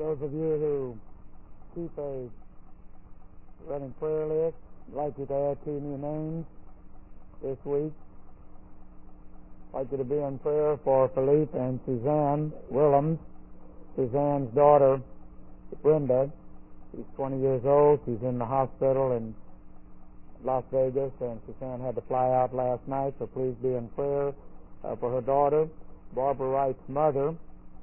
those of you who keep a running prayer list, I'd like you to add 2 new names this week. I'd like you to be in prayer for Philippe and Suzanne Willems. Suzanne's daughter, Brenda, she's 20 years old. She's in the hospital in Las Vegas, and Suzanne had to fly out last night, so please be in prayer for her daughter. Barbara Wright's mother,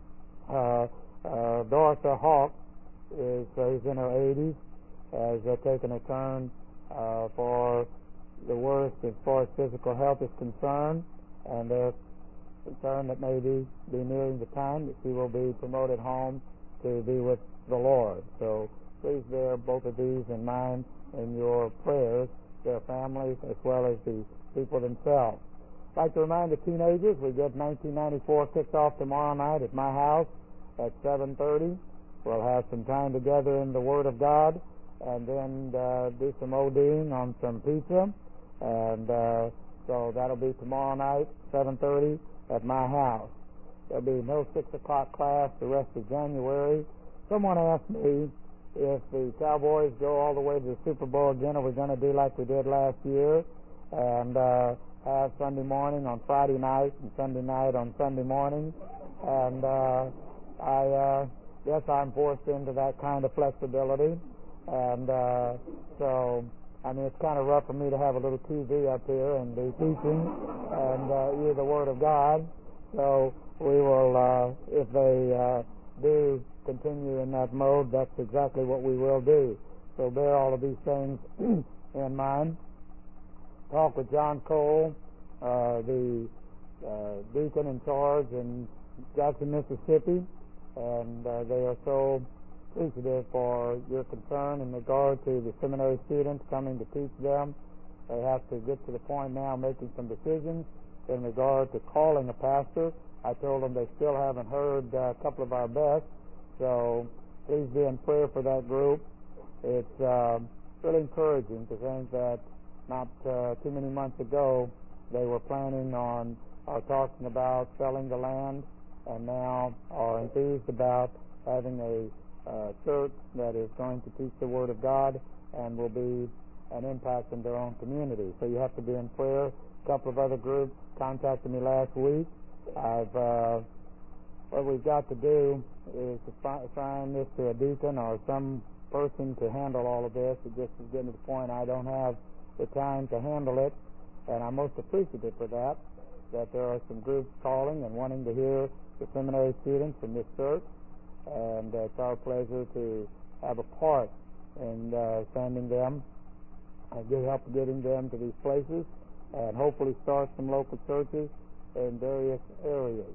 Dorothy Hawk, is in her 80s, has taken a turn for the worst as far as physical health is concerned, and they're concerned that maybe be nearing the time that she will be promoted home to be with the Lord. So please bear both of these in mind in your prayers, their families as well as the people themselves. I'd like to remind the teenagers we get 1994 kicked off tomorrow night at my house at 7:30. We'll have some time together in the Word of God, and then do some ODing on some pizza, and so that'll be tomorrow night, 7:30 at my house. There'll be no 6 o'clock class the rest of January. Someone asked me if the Cowboys go all the way to the Super Bowl again, are we going to do like we did last year and have Sunday morning on Friday night and Sunday night on Sunday morning? And I guess I'm forced into that kind of flexibility. And so, I mean, it's kind of rough for me to have a little TV up here and be teaching and hear the Word of God. So we will, if they do continue in that mode, that's exactly what we will do. So bear all of these things in mind. Talk with John Cole, the deacon in charge in Jackson, Mississippi, and they are so appreciative for your concern in regard to the seminary students coming to teach them. They have to get to the point now making some decisions in regard to calling a pastor. I told them they still haven't heard a couple of our best, so please be in prayer for that group. It's really encouraging to think that not too many months ago they were planning on or talking about selling the land, and now are enthused about having a church that is going to teach the Word of God and will be an impact in their own community. So you have to be in prayer. A couple of other groups contacted me last week. What we've got to do is to assign this to a deacon or some person to handle all of this. It just is getting to the point I don't have the time to handle it, and I'm most appreciative for that there are some groups calling and wanting to hear the seminary students from this church, and it's our pleasure to have a part in sending them and help getting them to these places, and hopefully start some local churches in various areas.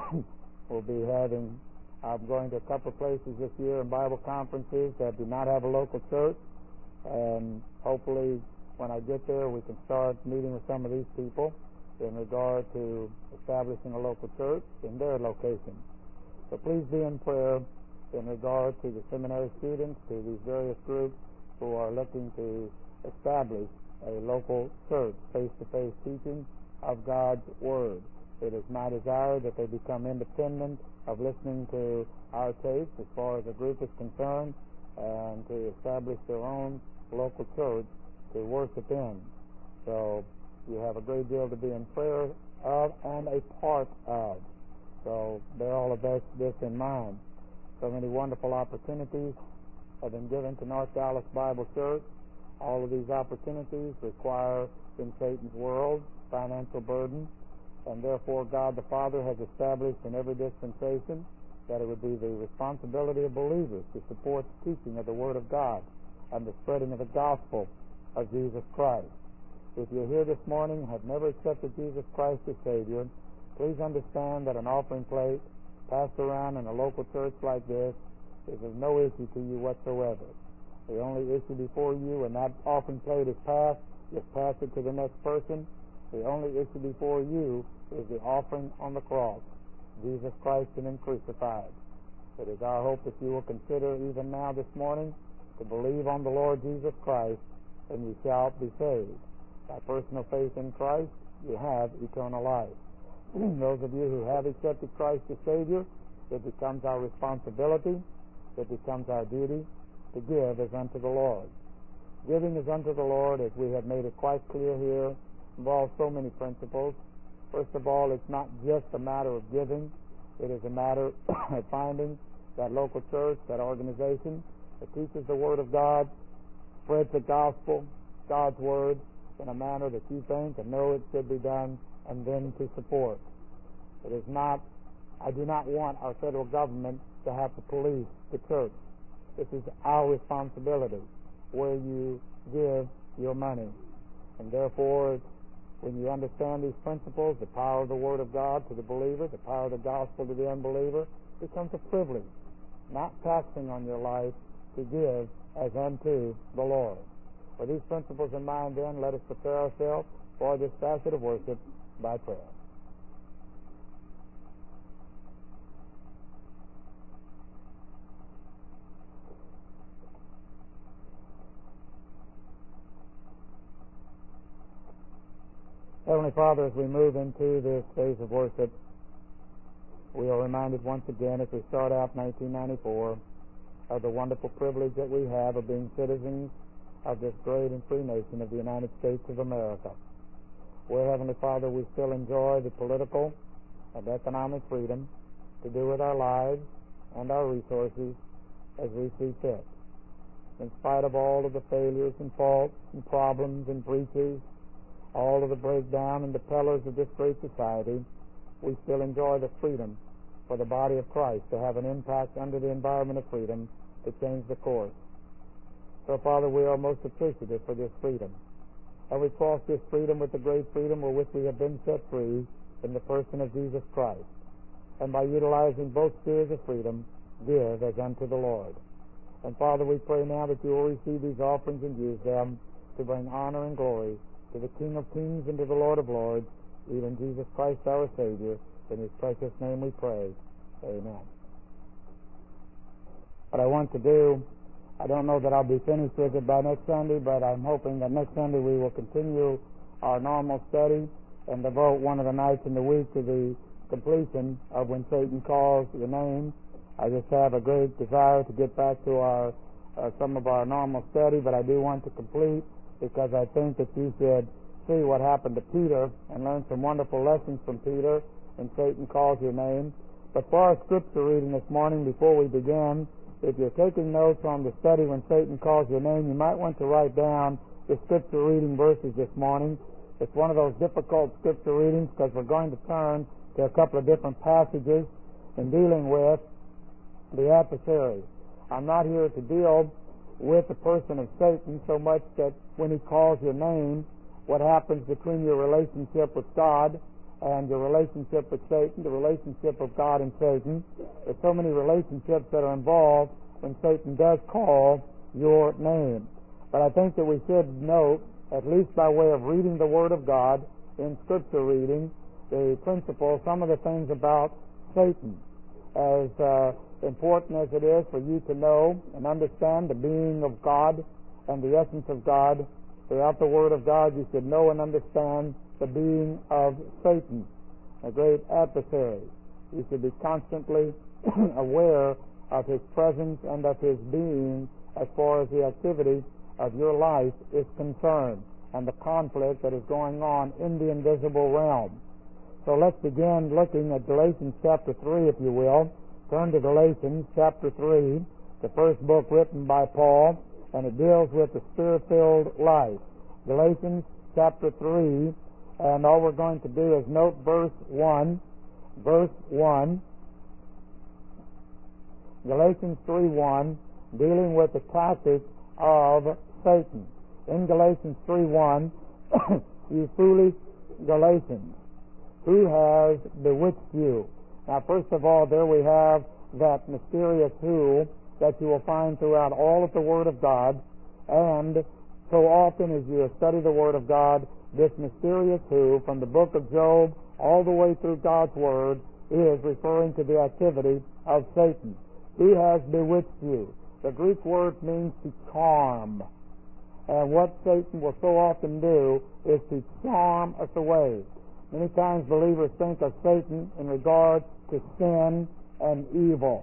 I'm going to a couple of places this year in Bible conferences that do not have a local church, and hopefully when I get there we can start meeting with some of these people in regard to establishing a local church in their location. So please be in prayer in regard to the seminary students, to these various groups who are looking to establish a local church, face-to-face teaching of God's Word. It is my desire that they become independent of listening to our tapes as far as the group is concerned, and to establish their own local church to worship in. So you have a great deal to be in prayer of and a part of. So bear all of this in mind. So many wonderful opportunities have been given to North Dallas Bible Church. All of these opportunities require, in Satan's world, financial burden, and therefore God the Father has established in every dispensation that it would be the responsibility of believers to support the teaching of the Word of God and the spreading of the gospel of Jesus Christ. If you're here this morning and have never accepted Jesus Christ as Savior, please understand that an offering plate passed around in a local church like this is of no issue to you whatsoever. The only issue before you when that offering plate is passed, just pass it to the next person. The only issue before you is the offering on the cross, Jesus Christ and Him crucified. It is our hope that you will consider even now this morning to believe on the Lord Jesus Christ, and you shall be saved. By personal faith in Christ, you have eternal life. Those of you who have accepted Christ as Savior, it becomes our responsibility it becomes our duty to give as unto the Lord. Giving as unto the Lord, as we have made it quite clear here, involves so many principles. First of all, it's not just a matter of giving. It is a matter of finding that local church, that organization that teaches the Word of God, spreads the gospel, God's Word, in a manner that you think and know it should be done, and then to support. It is not, I do not want our federal government to have to police the church. This is our responsibility, where you give your money. And therefore, when you understand these principles, the power of the Word of God to the believer, the power of the gospel to the unbeliever, becomes a privilege, not taxing on your life, to give as unto the Lord. With these principles in mind, then, let us prepare ourselves for this facet of worship by prayer. Heavenly Father, as we move into this phase of worship, we are reminded once again, as we start out 1994, of the wonderful privilege that we have of being citizens of this great and free nation of the United States of America, where, Heavenly Father, we still enjoy the political and economic freedom to do with our lives and our resources as we see fit. In spite of all of the failures and faults and problems and breaches, all of the breakdown and the pillars of this great society, we still enjoy the freedom for the body of Christ to have an impact under the environment of freedom to change the course. So, Father, we are most appreciative for this freedom. And we cross this freedom with the great freedom wherewith we have been set free in the person of Jesus Christ. And by utilizing both spheres of freedom, give as unto the Lord. And, Father, we pray now that you will receive these offerings and use them to bring honor and glory to the King of Kings and to the Lord of Lords, even Jesus Christ our Savior. In His precious name we pray. Amen. What I want to do, I don't know that I'll be finished with it by next Sunday, but I'm hoping that next Sunday we will continue our normal study and devote one of the nights in the week to the completion of When Satan Calls Your Name. I just have a great desire to get back to our some of our normal study, but I do want to complete, because I think that you should see what happened to Peter and learn some wonderful lessons from Peter when Satan calls your name. But for our scripture reading this morning, before we begin, if you're taking notes on the study When Satan Calls Your Name, you might want to write down the scripture reading verses this morning. It's one of those difficult scripture readings because we're going to turn to a couple of different passages in dealing with the adversary. I'm not here to deal with the person of Satan so much that when he calls your name, what happens between your relationship with God and your relationship with Satan, the relationship of God and Satan. There's so many relationships that are involved when Satan does call your name. But I think that we should note, at least by way of reading the Word of God in Scripture reading, the principle, some of the things about Satan, as important as it is for you to know and understand the being of God and the essence of God. Throughout the Word of God, you should know and understand the being of Satan, a great adversary. You should be constantly aware of his presence and of his being as far as the activity of your life is concerned and the conflict that is going on in the invisible realm. So let's begin looking at Galatians chapter 3, if you will. Turn to Galatians chapter 3, the first book written by Paul, and it deals with the Spirit-filled life. Galatians chapter 3, and all we're going to do is note verse 1. Verse 1, Galatians 3:1, dealing with the tactics of Satan. In Galatians 3:1, you foolish Galatians, who has bewitched you? Now, first of all, there we have that mysterious who that you will find throughout all of the Word of God, and so often as you study the Word of God, this mysterious who, from the book of Job all the way through God's Word, is referring to the activity of Satan. Who has bewitched you? The Greek word means to charm. And what Satan will so often do is to charm us away. Many times believers think of Satan in regard to sin and evil.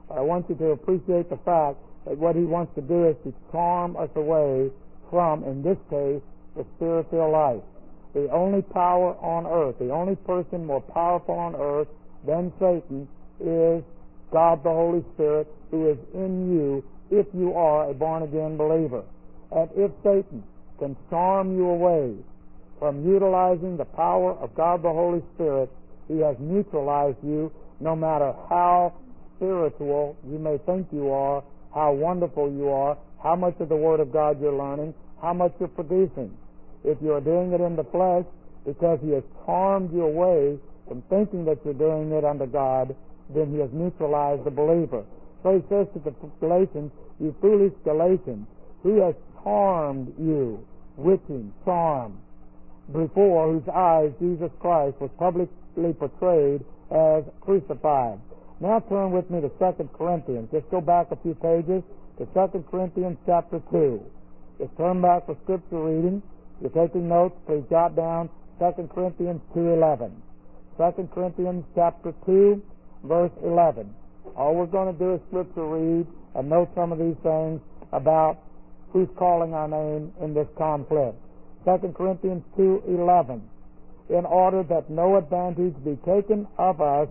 But I want you to appreciate the fact that what he wants to do is to charm us away from, in this case, the spirit-filled life. The only power on earth, the only person more powerful on earth than Satan is God the Holy Spirit, who is in you if you are a born-again believer. And if Satan can charm you away from utilizing the power of God the Holy Spirit, he has neutralized you, no matter how spiritual you may think you are, how wonderful you are, how much of the Word of God you're learning, how much you're producing. If you're doing it in the flesh because he has charmed you away from thinking that you're doing it under God, then he has neutralized the believer. So he says to the Galatians, you foolish Galatians, who has charmed you, witching, charm, before whose eyes Jesus Christ was publicly portrayed as crucified. Now turn with me to 2 Corinthians. Just go back a few pages to 2 Corinthians chapter 2. Just turn back for scripture reading. If you're taking notes, please jot down 2 Corinthians 2:11. 2 Corinthians chapter 2, verse 11. All we're going to do is scripture read and note some of these things about who's calling our name in this conflict. 2 Corinthians 2:11. In order that no advantage be taken of us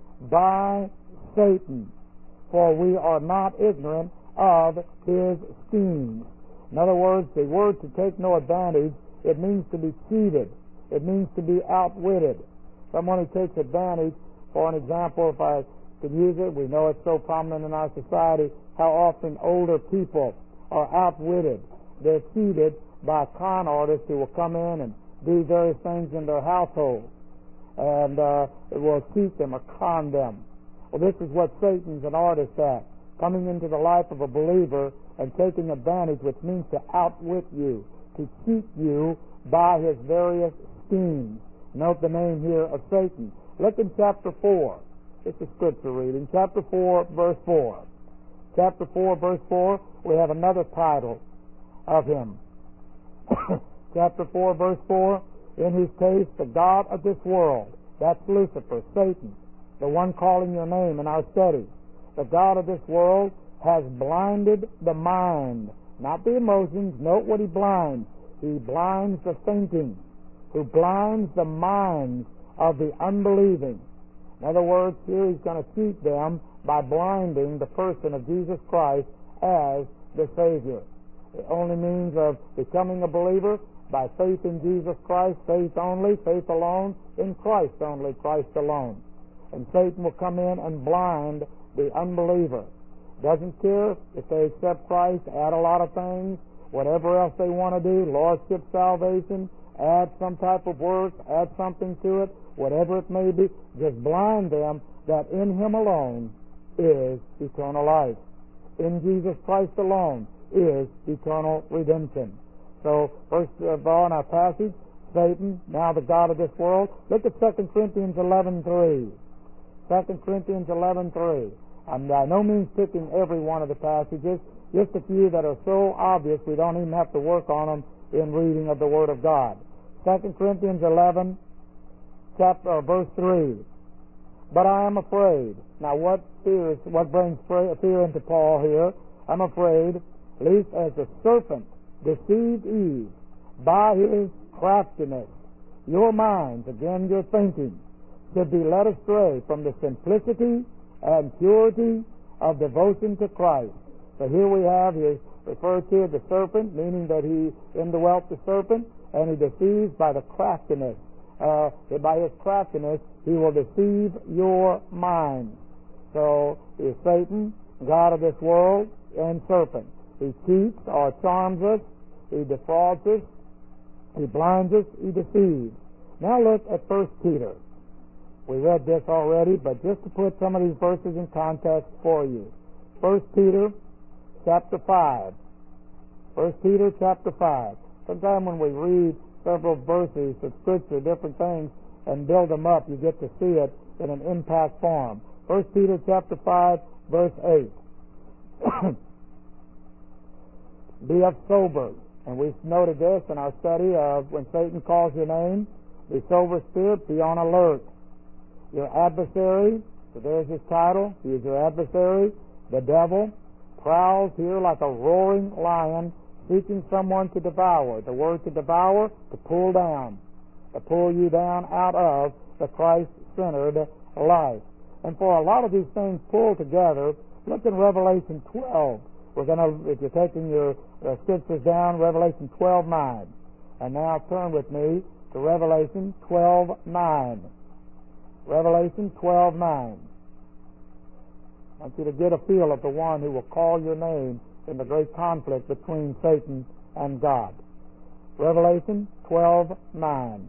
by Satan, for we are not ignorant of his schemes. In other words, the word to take no advantage, it means to be cheated. It means to be outwitted. Someone who takes advantage, for an example, if I could use it, we know it's so prominent in our society, how often older people are outwitted. They're cheated by con artists who will come in and do various things in their household and will cheat them or con them. Well, this is what Satan's an artist at, coming into the life of a believer and taking advantage, which means to outwit you, to cheat you by his various schemes. Note the name here of Satan. Look in chapter 4. It's a scripture reading. Chapter 4, verse 4. Chapter 4, verse 4, we have another title of him. Chapter 4, verse 4, in whose case the God of this world, that's Lucifer, Satan, the one calling your name in our study, the God of this world has blinded the mind, not the emotions. Note what he blinds. He blinds the thinking, who blinds the minds of the unbelieving. In other words, here he's going to cheat them by blinding the person of Jesus Christ as the Savior. The only means of becoming a believer, by faith in Jesus Christ, faith only, faith alone, in Christ only, Christ alone. And Satan will come in and blind the unbeliever. Doesn't care if they accept Christ, add a lot of things, whatever else they want to do, lordship, salvation, add some type of work, add something to it, whatever it may be, just blind them that in him alone is eternal life. In Jesus Christ alone is eternal redemption. So, first of all in our passage, Satan, now the God of this world. Look at 2 Corinthians 11:3. 2 Corinthians 11:3. I'm by no means picking every one of the passages, just a few that are so obvious we don't even have to work on them in reading of the Word of God. 2 Corinthians 11, verse 3. But I am afraid. Now what brings fear into Paul here? I'm afraid, lest as the serpent deceived Eve by his craftiness, your minds, again your thinking, should be led astray from the simplicity and purity of devotion to Christ. So here we have, he referred to the serpent, meaning that he indwelt the serpent, and he deceives by the craftiness. By his craftiness, he will deceive your mind. So he is Satan, God of this world, and serpent. He cheats or charms us, he defrauds us, he blinds us, he deceives. Now look at 1 Peter. We read this already, but just to put some of these verses in context for you. 1 Peter chapter 5. 1 Peter chapter 5. Sometimes when we read several verses of Scripture, different things, and build them up, you get to see it in an impact form. 1 Peter chapter 5, verse 8. Be of sober. And we noted this in our study of when Satan calls your name. Be sober spirit, be on alert. Your adversary, so there's his title, he is your adversary, The devil prowls here like a roaring lion, seeking someone to devour. The word to devour, to pull down, to pull you down out of the Christ-centered life. And for a lot of these things pulled together, look in Revelation 12. We're going to, if you're taking your scriptures down, Revelation 12:9. And now turn with me to Revelation 12:9. Revelation 12:9. I want you to get a feel of the one who will call your name in the great conflict between Satan and God. Revelation 12:9.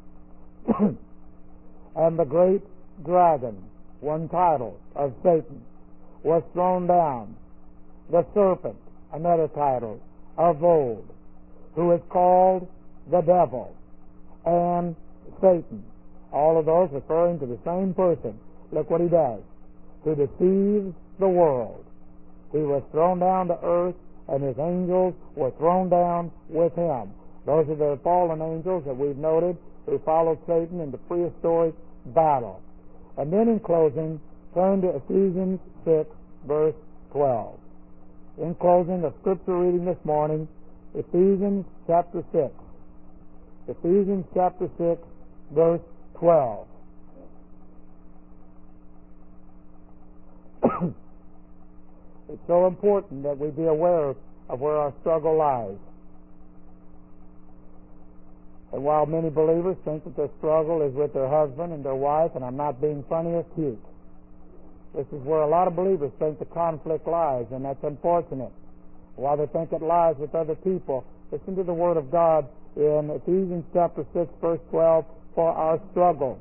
And the great dragon, one title of Satan, was thrown down, the serpent, another title, of old, who is called the devil and Satan. All of those referring to the same person. Look what he does. To deceive the world. He was thrown down to earth, and his angels were thrown down with him. Those are the fallen angels that we've noted who followed Satan in the prehistoric battle. And then in closing, turn to Ephesians 6, verse 12. In closing, the scripture reading this morning, Ephesians chapter 6. Ephesians chapter 6, verse 12. It's so important that we be aware of where our struggle lies. And while many believers think that their struggle is with their husband and their wife, and I'm not being funny or cute, this is where a lot of believers think the conflict lies, and that's unfortunate. While they think it lies with other people, listen to the Word of God in Ephesians chapter 6, verse 12, for our struggle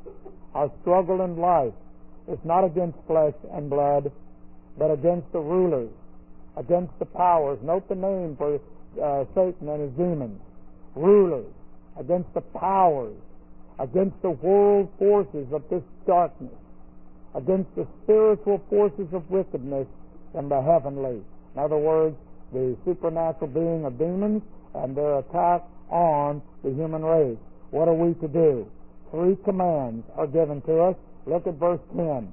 in life is not against flesh and blood, but against the rulers, against the powers. Note the name for Satan and his demons. Rulers, against the powers, against the world forces of this darkness, against the spiritual forces of wickedness in the heavenly. In other words, the supernatural being of demons and their attack on the human race. What are we to do? 3 commands are given to us. Look at verse 10.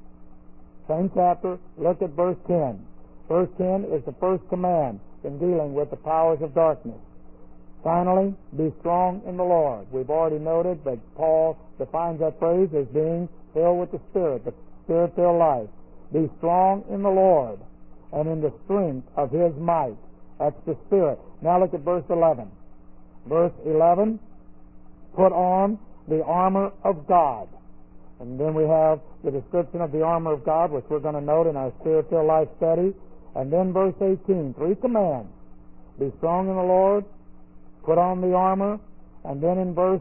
Same chapter, look at verse 10. Verse 10 is the first command in dealing with the powers of darkness. Finally, be strong in the Lord. We've already noted that Paul defines that phrase as being filled with the Spirit-filled life. Be strong in the Lord and in the strength of His might. That's the Spirit. Now look at verse 11. Verse 11, put on the armor of God. And then we have the description of the armor of God, which we're going to note in our Spirit-filled life study. And then verse 18, 3 commands. Be strong in the Lord, put on the armor, and then in verse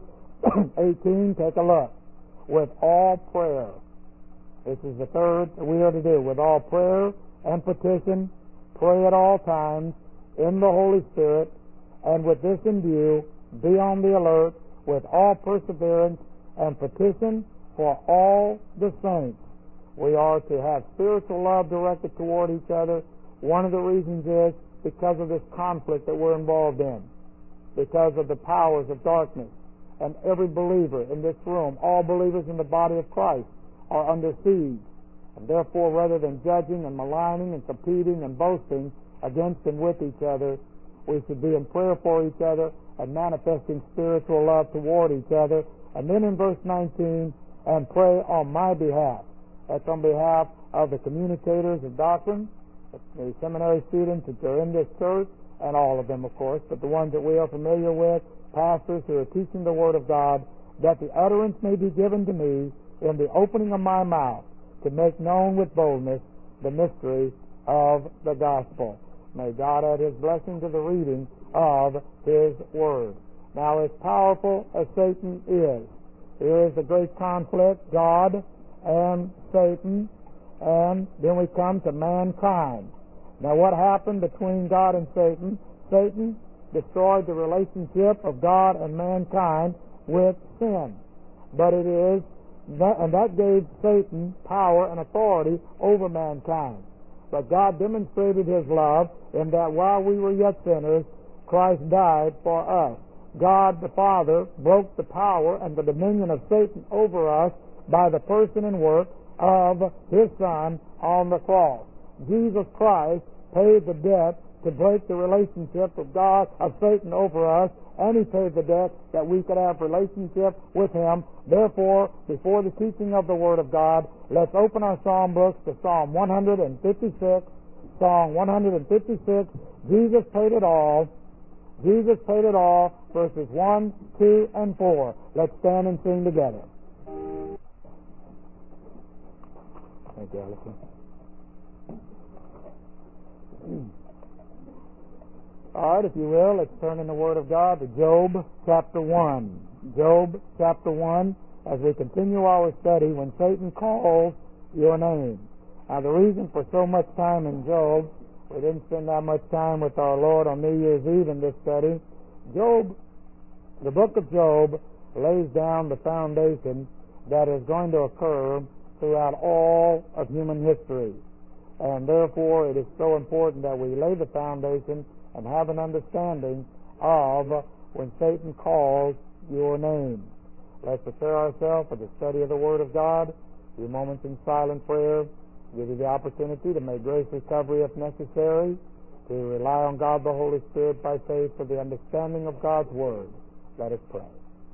18, take a look. With all prayer. This is the third that we are to do. With all prayer and petition, pray at all times in the Holy Spirit, and with this in view, be on the alert with all perseverance and petition for all the saints. We are to have spiritual love directed toward each other. One of the reasons is because of this conflict that we're involved in, because of the powers of darkness. And every believer in this room, all believers in the body of Christ, are under siege. And therefore, rather than judging and maligning and competing and boasting against and with each other, we should be in prayer for each other and manifesting spiritual love toward each other. And then in verse 19, and pray on my behalf. That's on behalf of the communicators of doctrine, the seminary students that are in this church, and all of them, of course, but the ones that we are familiar with, pastors who are teaching the Word of God, that the utterance may be given to me in the opening of my mouth to make known with boldness the mystery of the gospel. May God add His blessing to the reading of His Word. Now, as powerful as Satan is, here is the great conflict, God and Satan, and then we come to mankind. Now, what happened between God and Satan? Satan destroyed the relationship of God and mankind with sin. But it is that gave Satan power and authority over mankind. But God demonstrated His love in that while we were yet sinners, Christ died for us. God the Father broke the power and the dominion of Satan over us by the person and work of His Son on the cross. Jesus Christ paid the debt to break the relationship of God, of Satan over us, and He paid the debt that we could have relationship with Him. Therefore, before the teaching of the Word of God, let's open our psalm books to Psalm 156. Psalm 156, Jesus paid it all. Jesus paid it all, verses 1, 2, and 4. Let's stand and sing together. Thank you, Allison. All right, if you will, let's turn in the Word of God to Job chapter 1. Job chapter 1, as we continue our study, when Satan calls your name. Now, the reason for so much time in Job, we didn't spend that much time with our Lord on New Year's Eve in this study. Job, the book of Job, lays down the foundation that is going to occur throughout all of human history. And therefore, it is so important that we lay the foundation and have an understanding of when Satan calls your name. Let's prepare ourselves for the study of the Word of God. A few moments in silent prayer. Give you the opportunity to make grace recovery if necessary, to rely on God the Holy Spirit by faith for the understanding of God's Word. Let us pray.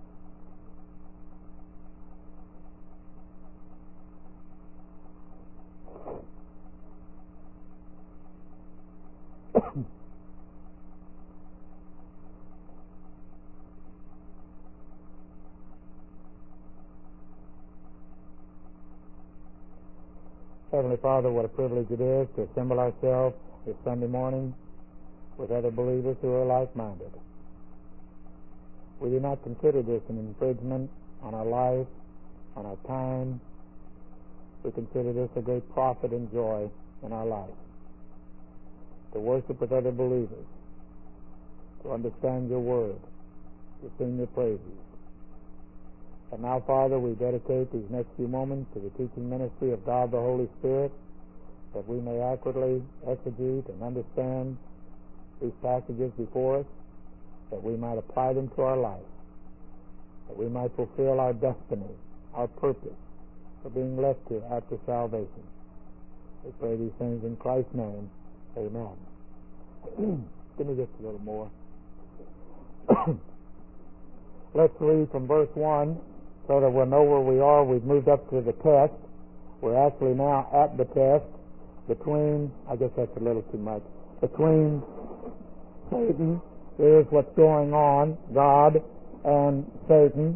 Heavenly Father, what a privilege it is to assemble ourselves this Sunday morning with other believers who are like-minded. We do not consider this an infringement on our life, on our time. We consider this a great profit and joy in our life. To worship with other believers, to understand your word, to sing your praises. And now, Father, we dedicate these next few moments to the teaching ministry of God the Holy Spirit, that we may accurately exegete and understand these passages before us, that we might apply them to our life, that we might fulfill our destiny, our purpose for being left here after salvation. We pray these things in Christ's name. Amen. Give me just a little more. Let's read from verse 1 so that we'll know where we are. We've moved up to the test. We're actually now at the test between, I guess that's a little too much, between Satan, here's what's going on, God and Satan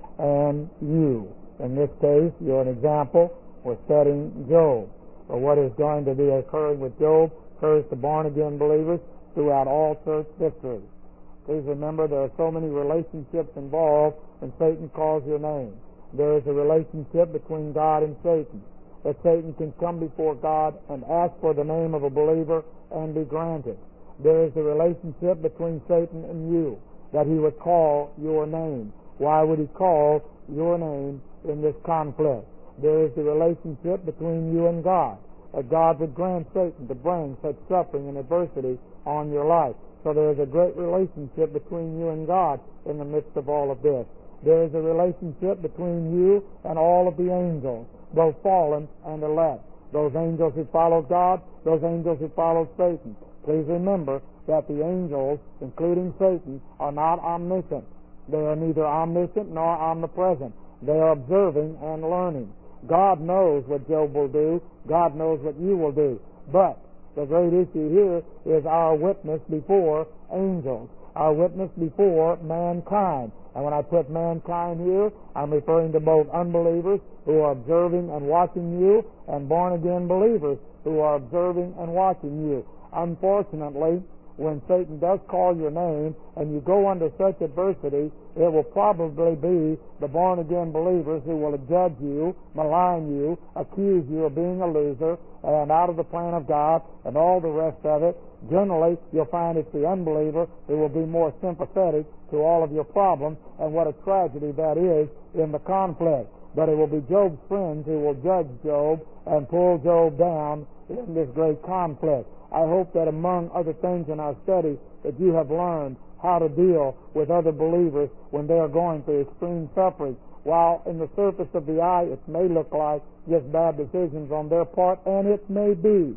and you. In this case, you're an example. We're studying Job. But what is going to be occurring with Job occurs to born-again believers throughout all church history. Please remember there are so many relationships involved when Satan calls your name. There is a relationship between God and Satan, that Satan can come before God and ask for the name of a believer and be granted. There is a relationship between Satan and you, that he would call your name. Why would he call your name in this conflict? There is the relationship between you and God, that God would grant Satan to bring such suffering and adversity on your life. So there is a great relationship between you and God in the midst of all of this. There is a relationship between you and all of the angels, both fallen and elect. Those angels who follow God, those angels who follow Satan. Please remember that the angels, including Satan, are not omniscient. They are neither omniscient nor omnipresent. They are observing and learning. God knows what Job will do. God knows what you will do. But the great issue here is our witness before angels, our witness before mankind. And when I put mankind here, I'm referring to both unbelievers who are observing and watching you and born-again believers who are observing and watching you. Unfortunately, when Satan does call your name and you go under such adversity, it will probably be the born-again believers who will judge you, malign you, accuse you of being a loser and out of the plan of God and all the rest of it. Generally, you'll find it's the unbeliever who will be more sympathetic to all of your problems, and what a tragedy that is in the conflict. But it will be Job's friends who will judge Job and pull Job down in this great conflict. I hope that among other things in our study that you have learned how to deal with other believers when they are going through extreme suffering. While in the surface of the eye it may look like just bad decisions on their part, and it may be.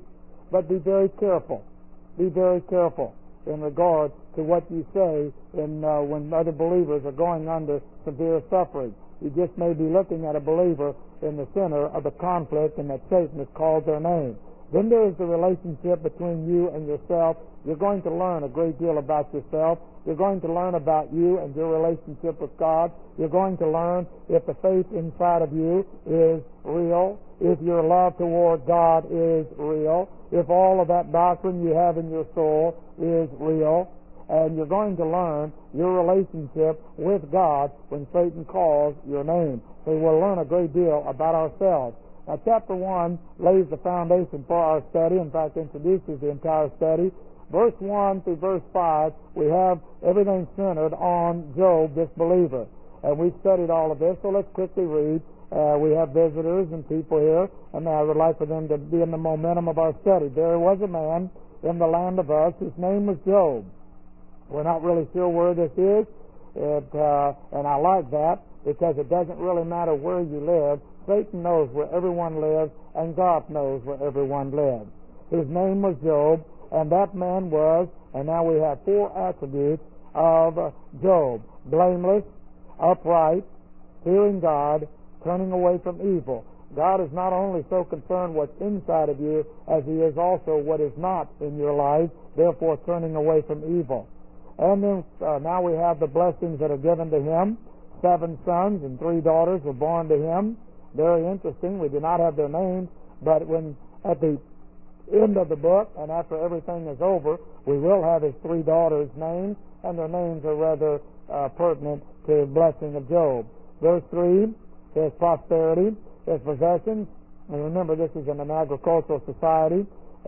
But be very careful. Be very careful in regard to what you say when other believers are going under severe suffering. You just may be looking at a believer in the center of the conflict and that Satan has called their name. Then there is the relationship between you and yourself. You're going to learn a great deal about yourself. You're going to learn about you and your relationship with God. You're going to learn if the faith inside of you is real, if your love toward God is real, if all of that doctrine you have in your soul is real. And you're going to learn your relationship with God when Satan calls your name. So we'll learn a great deal about ourselves. Now, chapter 1 lays the foundation for our study. In fact, introduces the entire study. Verse 1 through verse 5, we have everything centered on Job, this believer. And we've studied all of this, so let's quickly read. We have visitors and people here, and I would like for them to be in the momentum of our study. There was a man in the land of Uz whose name was Job. We're not really sure where this is, and I like that because it doesn't really matter where you live. Satan knows where everyone lives, and God knows where everyone lives. His name was Job, and that man was, and now we have 4 attributes of Job: blameless, upright, fearing God, turning away from evil. God is not only so concerned what's inside of you as He is also what is not in your life, therefore turning away from evil. And then now we have the blessings that are given to him. 7 sons and 3 daughters were born to him. Very interesting. We do not have their names, but when at the end of the book and after everything is over, we will have his 3 daughters' names, and their names are rather pertinent to the blessing of Job. Verse 3, his prosperity, his possessions, and remember this is in an agricultural society,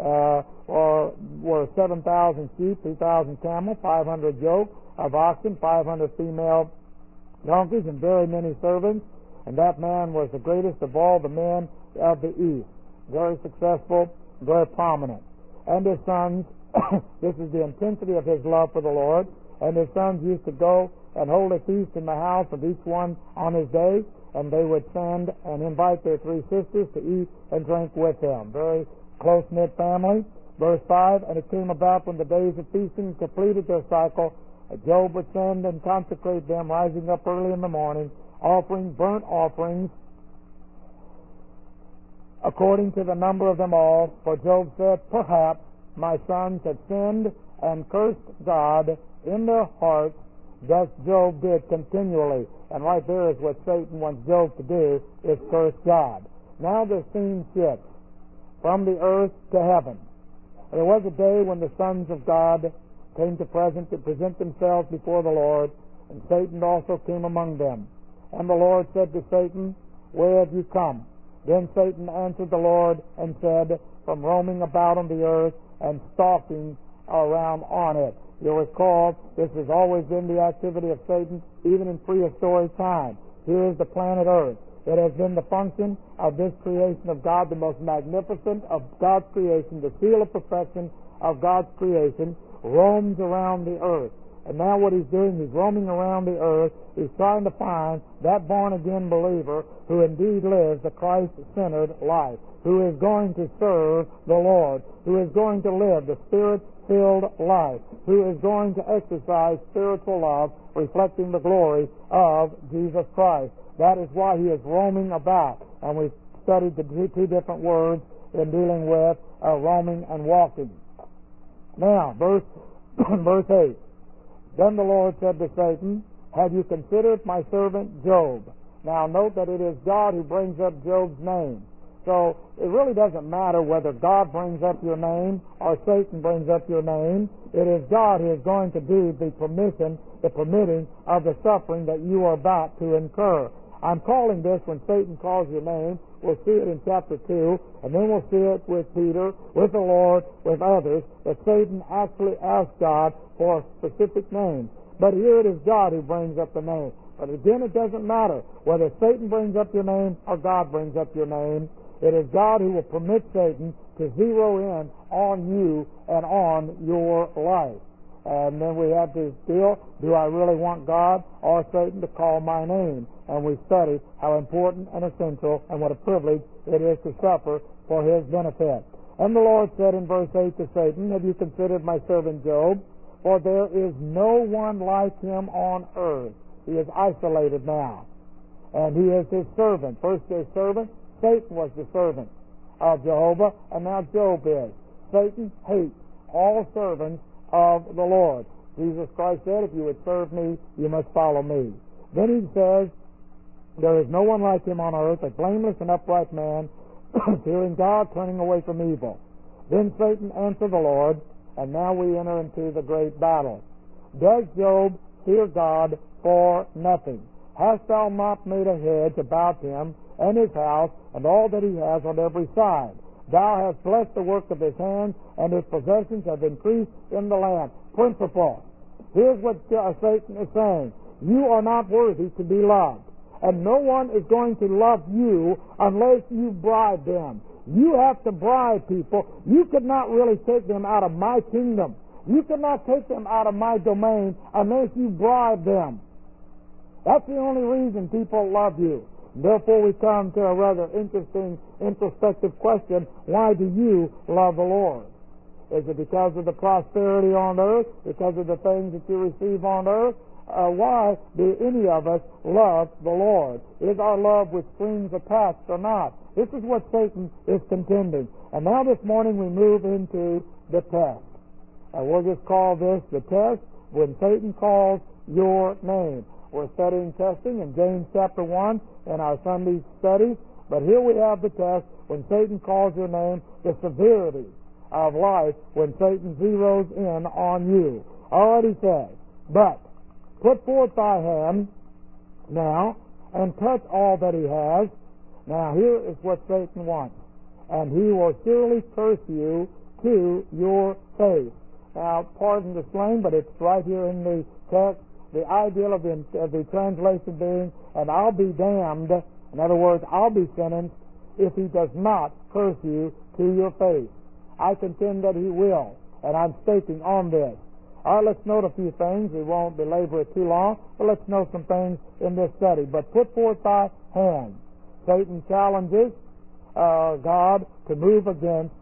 were 7,000 sheep, 2,000 camel, 500 yoke of oxen, 500 female donkeys, and very many servants. And that man was the greatest of all the men of the East. Very successful, very prominent. And his sons, this is the intensity of his love for the Lord, and his sons used to go and hold a feast in the house of each one on his day, and they would send and invite their 3 sisters to eat and drink with them. Very close-knit family. Verse 5, and it came about when the days of feasting completed their cycle, Job would send and consecrate them, rising up early in the morning, offering burnt offerings according to the number of them all. For Job said, perhaps my sons had sinned and cursed God in their hearts. Thus Job did continually. And right there is what Satan wants Job to do, is curse God. Now the scene shifts from the earth to heaven. There was a day when the sons of God came to present themselves before the Lord, and Satan also came among them. And the Lord said to Satan, where have you come? Then Satan answered the Lord and said, from roaming about on the earth and stalking around on it. You'll recall, this has always been the activity of Satan, even in prehistoric time. Here is the planet Earth. It has been the function of this creation of God, the most magnificent of God's creation, the seal of perfection of God's creation, roams around the earth. And now what he's doing, he's roaming around the earth. He's trying to find that born-again believer who indeed lives a Christ-centered life, who is going to serve the Lord, who is going to live the Spirit-filled life, who is going to exercise spiritual love, reflecting the glory of Jesus Christ. That is why he is roaming about. And we've studied the 2 different words in dealing with roaming and walking. Now, verse 8. Then the Lord said to Satan, have you considered my servant Job? Now note that it is God who brings up Job's name. So it really doesn't matter whether God brings up your name or Satan brings up your name. It is God who is going to do the permitting of the suffering that you are about to incur. I'm calling this, when Satan calls your name, we'll see it in chapter 2, and then we'll see it with Peter, with the Lord, with others, that Satan actually asks God for a specific name. But here it is God who brings up the name. But again, it doesn't matter whether Satan brings up your name or God brings up your name. It is God who will permit Satan to zero in on you and on your life. And then we have to deal, do I really want God or Satan to call my name? And we studied how important and essential and what a privilege it is to suffer for his benefit. And the Lord said in verse 8 to Satan, have you considered my servant Job? For there is no one like him on earth. He is isolated now. And he is his servant. First his servant, Satan was the servant of Jehovah, and now Job is. Satan hates all servants of the Lord. Jesus Christ said, if you would serve me, you must follow me. Then he says, there is no one like him on earth, a blameless and upright man, fearing God, turning away from evil. Then Satan answered the Lord, and now we enter into the great battle. Does Job fear God for nothing? Hast thou not made a hedge about him and his house and all that he has on every side? Thou hast blessed the work of his hands, and his possessions have increased in the land. Principle. Here's what Satan is saying. You are not worthy to be loved. And no one is going to love you unless you bribe them. You have to bribe people. You could not really take them out of my kingdom. You could not take them out of my domain unless you bribe them. That's the only reason people love you. Therefore, we come to a rather interesting introspective question. Why do you love the Lord? Is it because of the prosperity on earth? Because of the things that you receive on earth? Why do any of us love the Lord? Is our love with strings attached or not? This is what Satan is contending. And now this morning we move into the test. We'll just call this the test when Satan calls your name. We're studying testing in James chapter 1 in our Sunday studies. But here we have the test when Satan calls your name, the severity of life when Satan zeroes in on you. Already said, but put forth thy hand now and touch all that he has. Now here is what Satan wants. And he will surely curse you to your face. Now, pardon the slang, but it's right here in the text. The ideal of the translation being, and I'll be damned. In other words, I'll be sentenced if he does not curse you to your face. I contend that he will, and I'm staking on this. All right, let's note a few things. We won't belabor it too long, but let's note some things in this study. But put forth thy hand. Satan challenges God to move against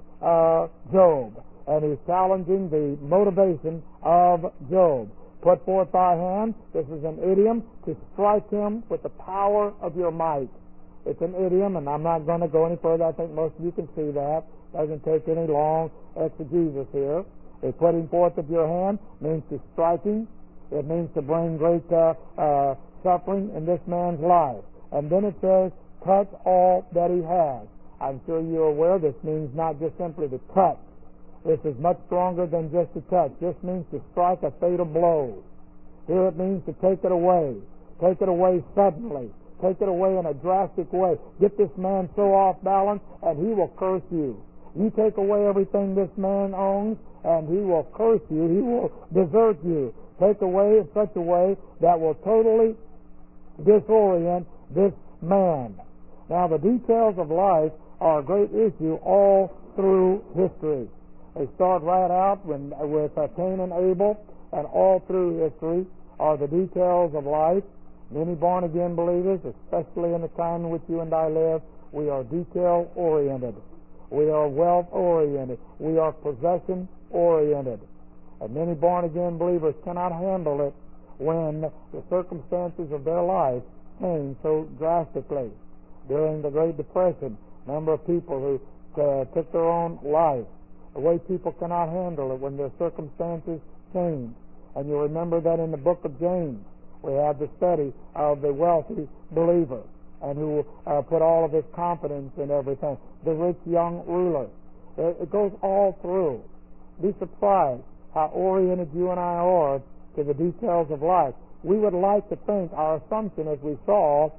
Job, and he's challenging the motivation of Job. Put forth thy hand. This is an idiom to strike him with the power of your might. It's an idiom, and I'm not going to go any further. I think most of you can see that. Doesn't take any long exegesis here. The putting forth of your hand means to striking. It means to bring great suffering in this man's life. And then it says, touch all that he has. I'm sure you're aware this means not just simply to touch. This is much stronger than just a touch. This means to strike a fatal blow. Here it means to take it away. Take it away suddenly. Take it away in a drastic way. Get this man so off balance, and he will curse you. You take away everything this man owns, and he will curse you. He will desert you. Take away in such a way that will totally disorient this man. Now, the details of life are a great issue all through history. They start right out with Cain and Abel, and all through history are the details of life. Many born-again believers, especially in the time in which you and I live, we are detail-oriented. We are wealth-oriented. We are possession-oriented. And many born-again believers cannot handle it when the circumstances of their life change so drastically. During the Great Depression, a number of people who took their own life. The way people cannot handle it when their circumstances change. And you remember that in the book of James, we have the study of the wealthy believer and who put all of his confidence in everything. The rich young ruler. It goes all through. Be surprised how oriented you and I are to the details of life. We would like to think, our assumption as we saw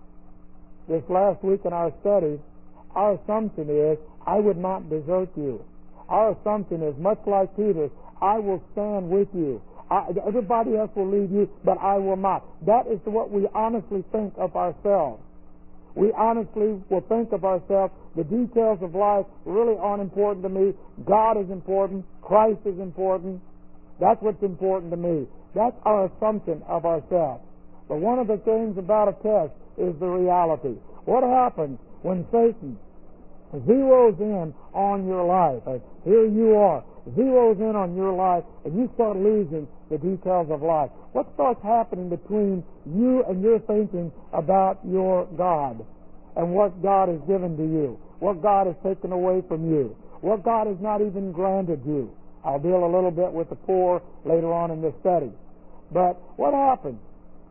this last week in our study, our assumption is, I would not desert you. Our assumption is much like Peter's, I will stand with you. Everybody else will leave you, but I will not. That is what we honestly think of ourselves. We honestly will think of ourselves, the details of life really aren't important to me. God is important. Christ is important. That's what's important to me. That's our assumption of ourselves. But one of the things about a test is the reality. What happens when Satan zeroes in on your life. Here you are, zeroes in on your life, and you start losing the details of life. What starts happening between you and your thinking about your God and what God has given to you, what God has taken away from you, what God has not even granted you? I'll deal a little bit with the poor later on in this study. But what happens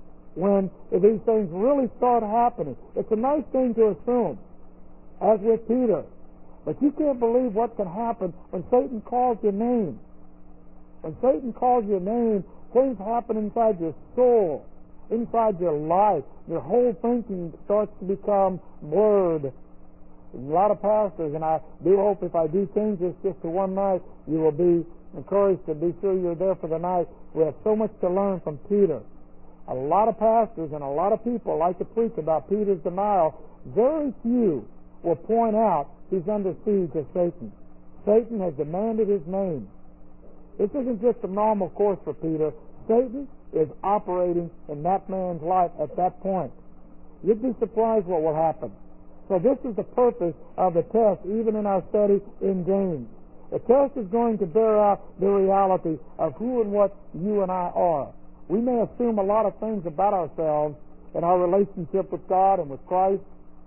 when these things really start happening? It's a nice thing to assume, as with Peter. But you can't believe what can happen when Satan calls your name. When Satan calls your name, things happen inside your soul, inside your life. Your whole thinking starts to become blurred. A lot of pastors, and I do hope if I do change this just to one night, you will be encouraged to be sure you're there for the night. We have so much to learn from Peter. A lot of pastors and a lot of people like to preach about Peter's denial. Very few will point out he's under siege of Satan. Satan has demanded his name. This isn't just a normal course for Peter. Satan is operating in that man's life at that point. You'd be surprised what will happen. So this is the purpose of the test, even in our study in James. The test is going to bear out the reality of who and what you and I are. We may assume a lot of things about ourselves and our relationship with God and with Christ,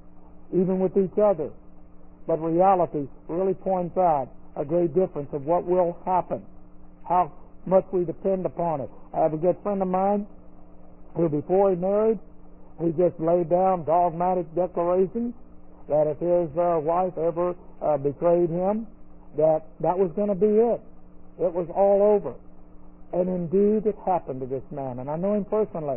even with each other. But reality really points out a great difference of what will happen, how much we depend upon it. I have a good friend of mine who, before he married, he just laid down dogmatic declarations that if his wife ever betrayed him, that was going to be it. It was all over. And indeed it happened to this man. And I know him personally.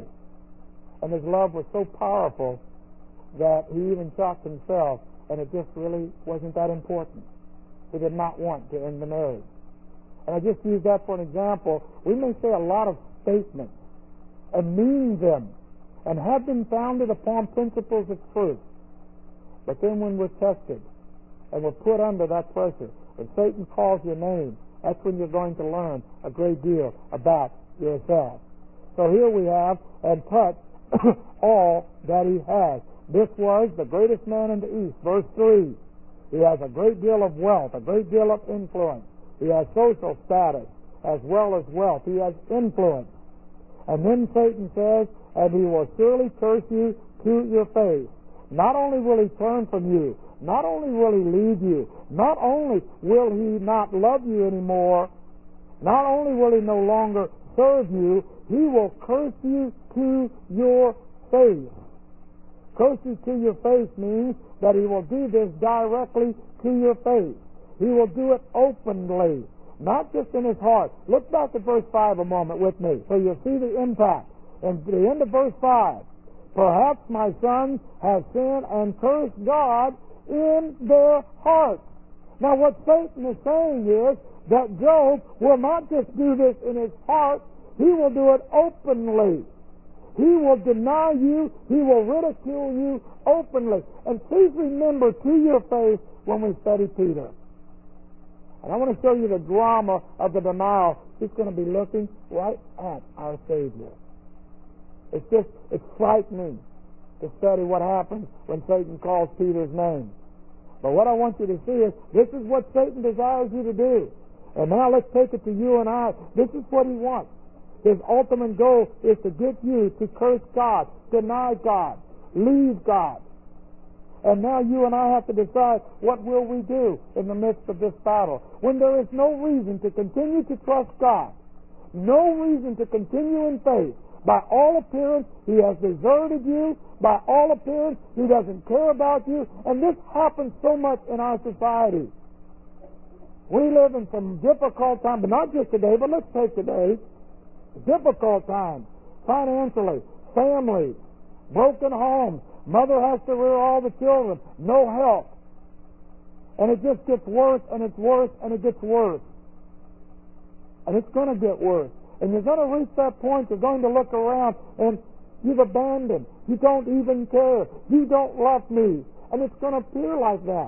And his love was so powerful that he even shocked himself, and it just really wasn't that important. He did not want to end the marriage. And I just use that for an example. We may say a lot of statements and mean them and have them founded upon principles of truth. But then when we're tested and we're put under that pressure, when Satan calls your name, that's when you're going to learn a great deal about yourself. So here we have, and touch all that he has. This was the greatest man in the East. Verse 3. He has a great deal of wealth, a great deal of influence. He has social status as well as wealth. He has influence. And then Satan says, and he will surely curse you to your face. Not only will he turn from you, not only will he leave you, not only will he not love you anymore, not only will he no longer serve you, he will curse you to your face. Curse you to your face means that he will do this directly to your face. He will do it openly, not just in his heart. Look back at verse 5 a moment with me so you'll see the impact. And the end of verse 5, perhaps my sons have sinned and cursed God in their hearts. Now what Satan is saying is that Job will not just do this in his heart, he will do it openly. He will deny you, he will ridicule you openly. And please remember to your face when we study Peter. And I want to show you the drama of the denial. He's going to be looking right at our Savior. It's frightening to study what happens when Satan calls Peter's name. But what I want you to see is this is what Satan desires you to do. And now let's take it to you and I. This is what he wants. His ultimate goal is to get you to curse God, deny God, leave God. And now you and I have to decide, what will we do in the midst of this battle? When there is no reason to continue to trust God, no reason to continue in faith. By all appearance, he has deserted you. By all appearance, he doesn't care about you. And this happens so much in our society. We live in some difficult times, but not just today, but let's take today. Difficult times, financially, families, broken homes. Mother has to rear all the children, no help. And it just gets worse, and it's worse, and it gets worse. And it's going to get worse. And you're going to reach that point, you're going to look around, and you've abandoned. You don't even care. You don't love me. And it's going to appear like that.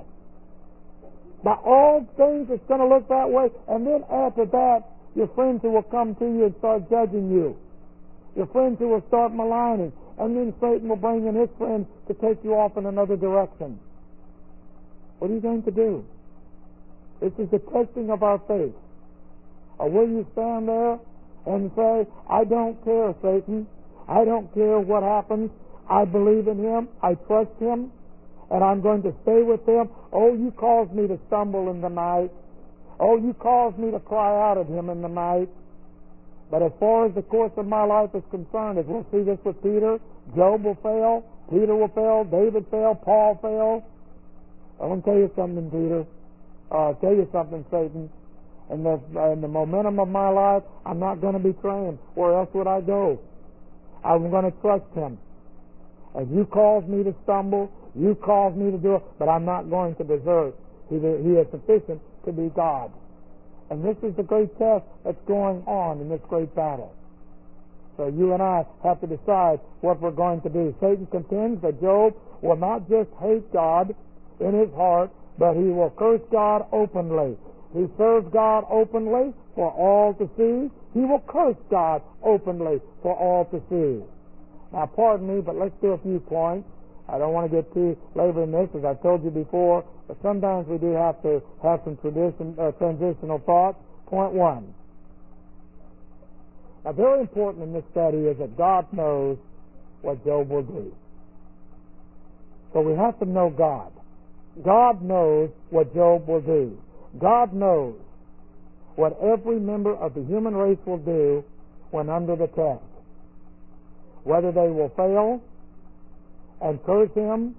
By all things, it's going to look that way. And then after that, your friends who will come to you and start judging you. Your friends who will start maligning. And then Satan will bring in his friends to take you off in another direction. What are you going to do? This is the testing of our faith. Or will you stand there and say, I don't care, Satan. I don't care what happens. I believe in him. I trust him. And I'm going to stay with him. Oh, you caused me to stumble in the night. Oh, you caused me to cry out at him in the night. But as far as the course of my life is concerned, as we'll see this with Peter, Job will fail, Peter will fail, David fail, Paul fail. I want to tell you something, Peter. I'll tell you something, Satan. In the momentum of my life, I'm not going to betray him. Where else would I go? I'm going to trust him. As you caused me to stumble, you caused me to do it, but I'm not going to desert. He is sufficient to be God. And this is the great test that's going on in this great battle. So you and I have to decide what we're going to do. Satan contends that Job will not just hate God in his heart, but he will curse God openly. He serves God openly for all to see. He will curse God openly for all to see. Now, pardon me, but let's do a few points. I don't want to get too labored in this, as I've told you before, but sometimes we do have to have some transitional thoughts. Point one. Now, very important in this study is that God knows what Job will do. So we have to know God. God knows what Job will do. God knows what every member of the human race will do when under the test. Whether they will fail and curse him,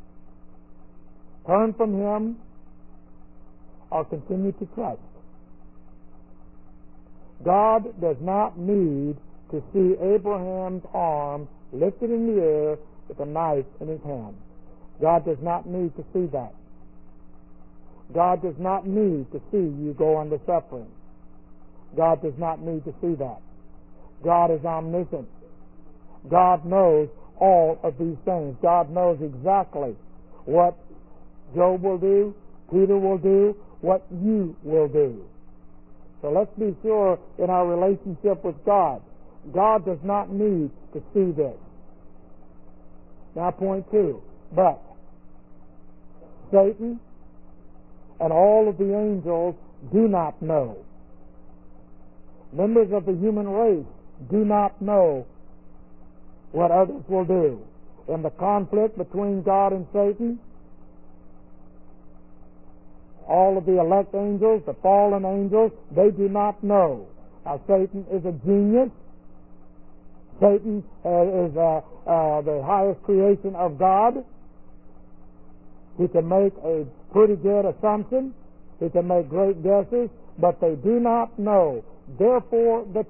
turn from him, or continue to trust. God does not need to see Abraham's arm lifted in the air with a knife in his hand. God does not need to see that. God does not need to see you go under suffering. God does not need to see that. God is omniscient. God knows all of these things. God knows exactly what Job will do, Peter will do, what you will do. So let's be sure in our relationship with God. God does not need to see this. Now, point two. But Satan and all of the angels do not know. Members of the human race do not know what others will do. In the conflict between God and Satan, all of the elect angels, the fallen angels, they do not know. Now, Satan is a genius. Satan is the highest creation of God. He can make a pretty good assumption. He can make great guesses, but they do not know. Therefore, the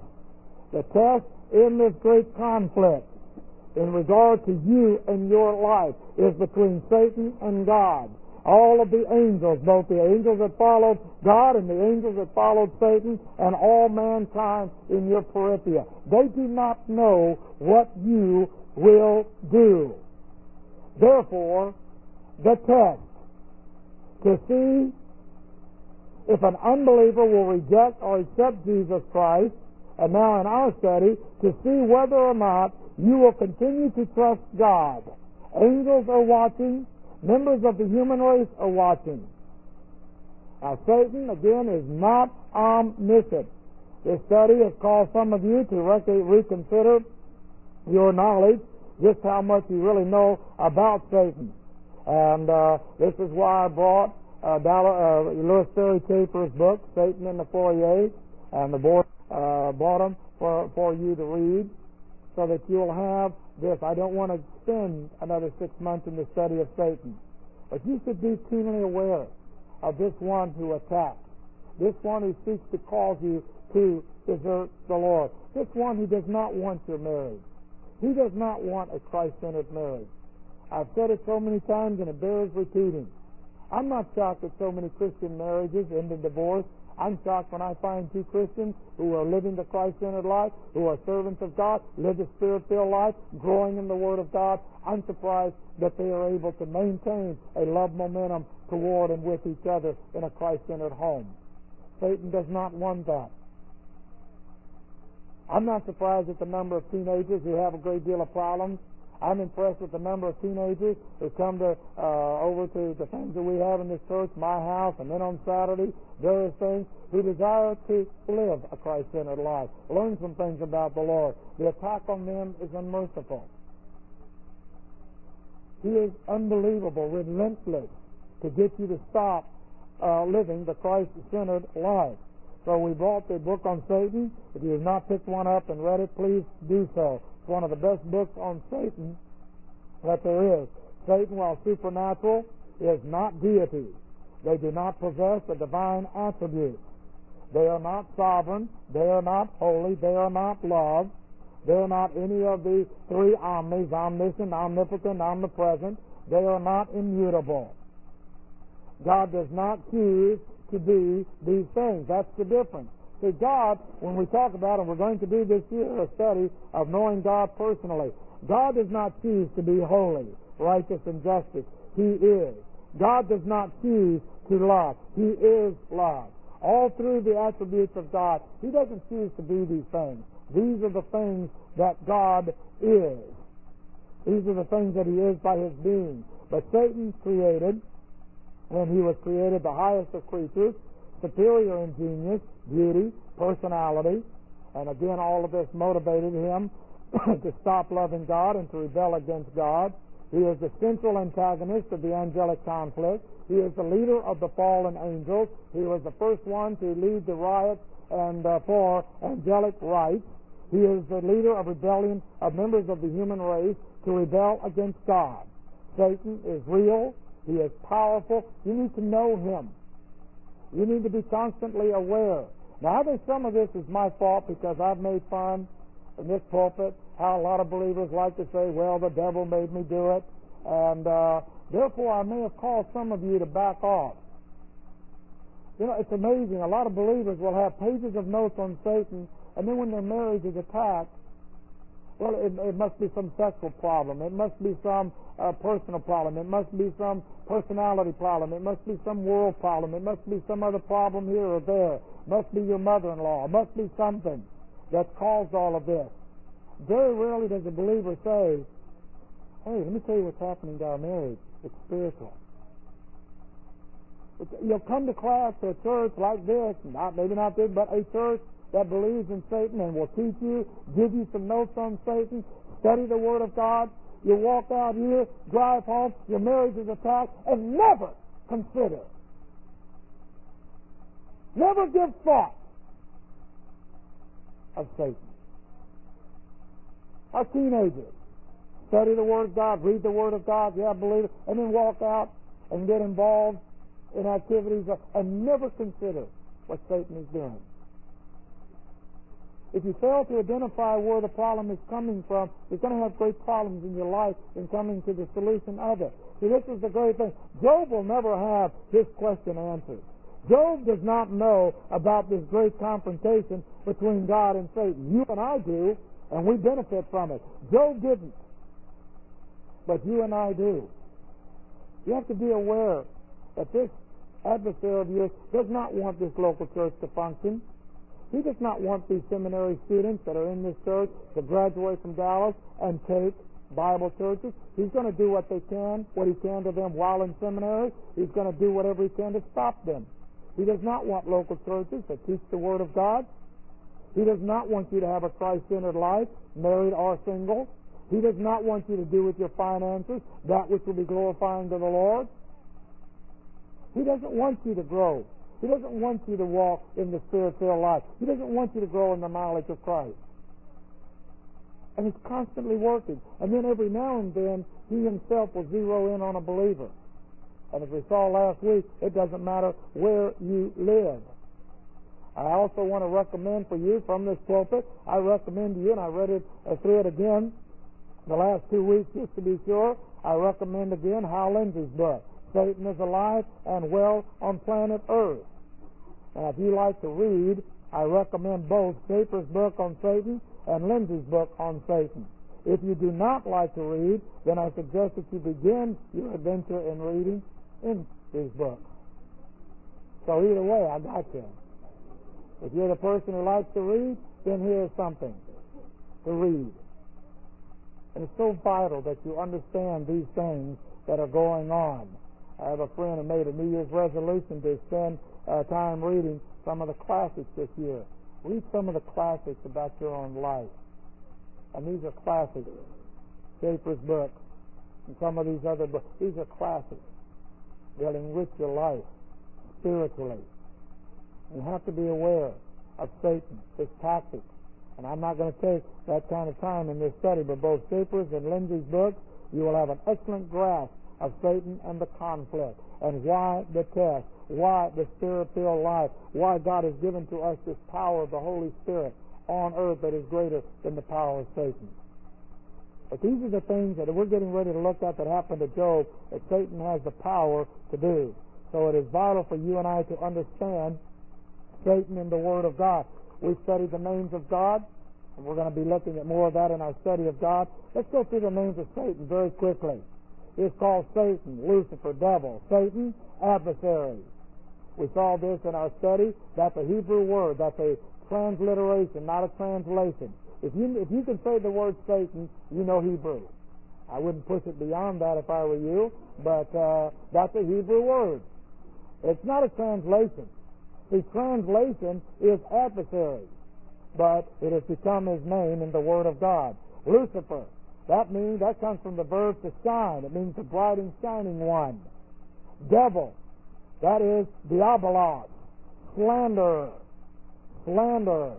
test in this great conflict in regard to you and your life is between Satan and God. All of the angels, both the angels that followed God and the angels that followed Satan, and all mankind in your periphery, they do not know what you will do. Therefore, the test to see if an unbeliever will reject or accept Jesus Christ, and now in our study, to see whether or not you will continue to trust God. Angels are watching. Members of the human race are watching. Now, Satan, again, is not omniscient. This study has caused some of you to reconsider your knowledge, just how much you really know about Satan. And this is why I brought Louis Terry Chafer's book, Satan in the Foyer, and the board bought them for you to read, so that you'll have this. I don't want to spend another 6 months in the study of Satan, but you should be keenly aware of this one who attacks, this one who seeks to cause you to desert the Lord, this one who does not want your marriage. He does not want a Christ-centered marriage. I've said it so many times, and it bears repeating. I'm not shocked that so many Christian marriages end in divorce. I'm shocked when I find two Christians who are living the Christ-centered life, who are servants of God, live the Spirit-filled life, growing in the Word of God. I'm surprised that they are able to maintain a love momentum toward and with each other in a Christ-centered home. Satan does not want that. I'm not surprised at the number of teenagers who have a great deal of problems. I'm impressed with the number of teenagers who come to over to the things that we have in this church, my house, and then on Saturday, various things, who desire to live a Christ-centered life, learn some things about the Lord. The attack on them is unmerciful. He is unbelievable, relentless, to get you to stop living the Christ-centered life. So we brought the book on Satan. If you have not picked one up and read it, please do so. It's one of the best books on Satan that there is. Satan, while supernatural, is not deity. They do not possess the divine attributes. They are not sovereign. They are not holy. They are not love. They are not any of the three omnis, omniscient, omnipotent, omnipresent. They are not immutable. God does not choose to be these things. That's the difference. See, God, when we talk about, and we're going to do this year a study of knowing God personally, God does not choose to be holy, righteous, and justice. He is. God does not choose to love. He is love. All through the attributes of God, He doesn't choose to be these things. These are the things that God is. These are the things that He is by His being. But Satan created, when he was created, the highest of creatures, superior in genius, beauty, personality, and again all of this motivated him to stop loving God and to rebel against God. He is the central antagonist of the angelic conflict. He is the leader of the fallen angels. He was the first one to lead the riots and for angelic rights. He is the leader of rebellion of members of the human race to rebel against God. Satan is real. He is powerful. You need to know him. You need to be constantly aware. Now, I think some of this is my fault because I've made fun in this pulpit how a lot of believers like to say, well, the devil made me do it, and therefore I may have caused some of you to back off. You know, it's amazing. A lot of believers will have pages of notes on Satan, and then when their marriage is attacked, well, it must be some sexual problem. It must be some personal problem. It must be some personality problem. It must be some world problem. It must be some other problem here or there. It must be your mother-in-law. It must be something that's caused all of this. Very rarely does a believer say, hey, let me tell you what's happening to our marriage. It's spiritual. You'll come to class to a church like this, maybe not this, but a church that believes in Satan and will teach you, give you some notes on Satan, study the Word of God. You walk out here, drive home, your marriage is attacked, and never consider, never give thought of Satan. Our teenagers study the Word of God, read the Word of God, yeah, believe it, and then walk out and get involved in activities and never consider what Satan is doing. If you fail to identify where the problem is coming from, you're going to have great problems in your life in coming to the solution of it. See, this is the great thing. Job will never have his question answered. Job does not know about this great confrontation between God and Satan. You and I do, and we benefit from it. Job didn't, but you and I do. You have to be aware that this adversary of yours does not want this local church to function. He does not want these seminary students that are in this church to graduate from Dallas and take Bible churches. He's going to do what he can to them while in seminary. He's going to do whatever he can to stop them. He does not want local churches that teach the Word of God. He does not want you to have a Christ-centered life, married or single. He does not want you to do with your finances that which will be glorifying to the Lord. He doesn't want you to grow. He doesn't want you to walk in the Spirit-filled life. He doesn't want you to grow in the knowledge of Christ. And he's constantly working. And then every now and then, he himself will zero in on a believer. And as we saw last week, it doesn't matter where you live. I also want to recommend for you from this pulpit, I recommend to you, and I read it through it again the last 2 weeks just to be sure, I recommend again Hal Lindsey's book, Satan is Alive and Well on Planet Earth. Now, if you like to read, I recommend both Schaefer's book on Satan and Lindsey's book on Satan. If you do not like to read, then I suggest that you begin your adventure in reading in these books. So either way, I got you. If you're the person who likes to read, then here's something to read. And it's so vital that you understand these things that are going on. I have a friend who made a New Year's resolution to spend time reading some of the classics this year. Read some of the classics about your own life. And these are classics. Schaeffer's books and some of these other books. These are classics. They'll enrich your life spiritually. You have to be aware of Satan, his tactics. And I'm not going to take that kind of time in this study, but both Schaeffer's and Lindsay's books, you will have an excellent grasp of Satan and the conflict, and why the test, why the Spirit-filled life, why God has given to us this power of the Holy Spirit on earth that is greater than the power of Satan. But these are the things that we're getting ready to look at that happened to Job, that Satan has the power to do. So it is vital for you and I to understand Satan in the Word of God. We've studied the names of God, and we're going to be looking at more of that in our study of God. Let's go through the names of Satan very quickly. It's called Satan, Lucifer, devil. Satan, adversary. We saw this in our study. That's a Hebrew word. That's a transliteration, not a translation. If you can say the word Satan, you know Hebrew. I wouldn't push it beyond that if I were you, but that's a Hebrew word. It's not a translation. The translation is adversary, but it has become his name in the Word of God. Lucifer, that comes from the verb to shine. It means the bright and shining one. Devil, that is diabolos, slanderer. Slanderer.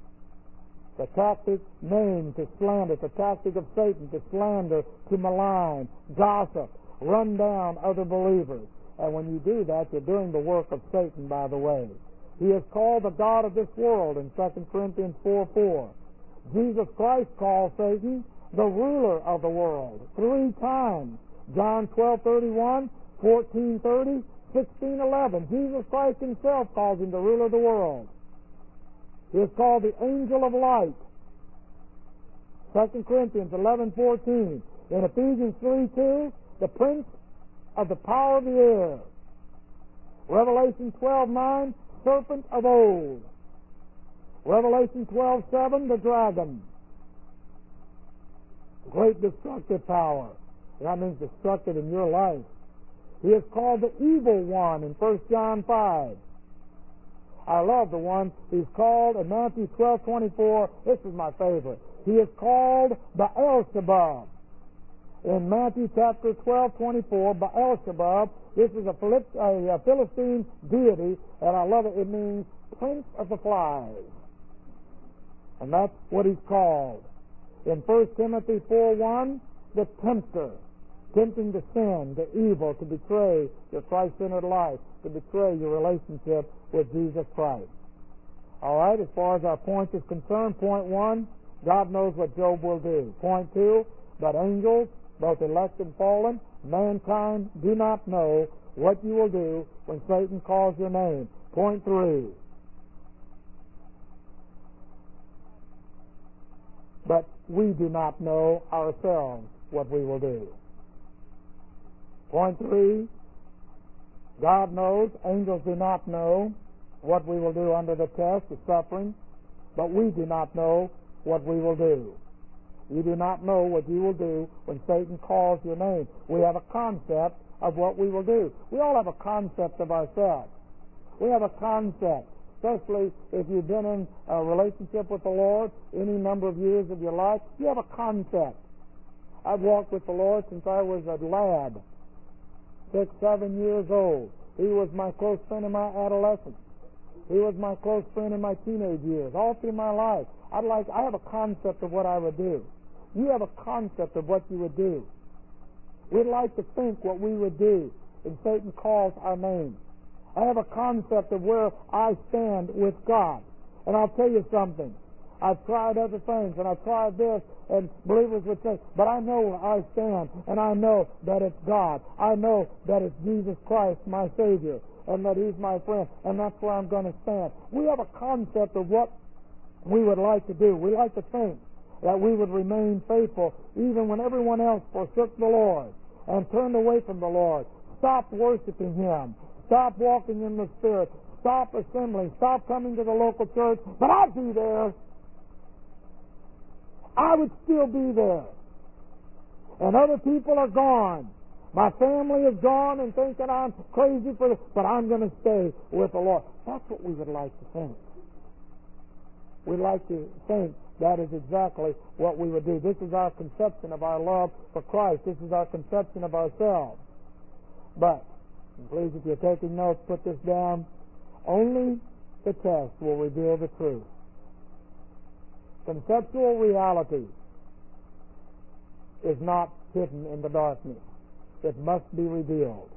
The tactic name to slander, the tactic of Satan to slander, to malign, gossip, run down other believers. And when you do that, you're doing the work of Satan, by the way. He is called the god of this world in 2 Corinthians 4:4. Jesus Christ called Satan the ruler of the world 3 times. John 12:31, 14:30, 16:11. Jesus Christ himself calls him the ruler of the world. He is called the angel of light. 2 Corinthians 11:14. In Ephesians 3:2, the prince of the power of the air. Revelation 12:9, serpent of old. Revelation 12:7, the dragon. Great destructive power. That means destructive in your life. He is called the evil one in 1 John 5. I love the one he's called in Matthew 12:24. This is my favorite. He is called Beelzebub. In Matthew chapter 12:24, Beelzebub, this is a Philistine deity, and I love it. It means prince of the flies. And that's what he's called. In 1 Timothy 4:1, the tempter, tempting to sin, to evil, to betray your Christ-centered life, to betray your relationship with Jesus Christ. All right, as far as our points is concerned, point 1, God knows what Job will do. Point 2, but angels, both elect and fallen, mankind do not know what you will do when Satan calls your name. Point 3, but we do not know ourselves what we will do. Point 3, God knows, angels do not know what we will do under the test, the suffering, but we do not know what we will do. You do not know what you will do when Satan calls your name. We have a concept of what we will do. We all have a concept of ourselves. We have a concept, especially if you've been in a relationship with the Lord any number of years of your life. You have a concept. I've walked with the Lord since I was a lad, 6, 7 years old. He was my close friend in my adolescence. He was my close friend in my teenage years. All through my life, I have a concept of what I would do. You have a concept of what you would do. We'd like to think what we would do if Satan calls our name. I have a concept of where I stand with God. And I'll tell you something. I've tried other things, and I've tried this, and believers would say, but I know where I stand, and I know that it's God. I know that it's Jesus Christ, my Savior, and that He's my friend, and that's where I'm going to stand. We have a concept of what we would like to do. We like to think that we would remain faithful even when everyone else forsook the Lord and turned away from the Lord, stopped worshiping Him, stopped walking in the Spirit, stopped assembling, stopped coming to the local church. But I'd be there. I would still be there. and other people are gone. My family is gone and thinking I'm crazy for this, but I'm going to stay with the Lord. That's what we would like to think. We'd like to think that is exactly what we would do. This is our conception of our love for Christ. This is our conception of ourselves. But, and please, if you're taking notes, put this down. Only the test will reveal the truth. Conceptual reality is not hidden in the darkness. It must be revealed.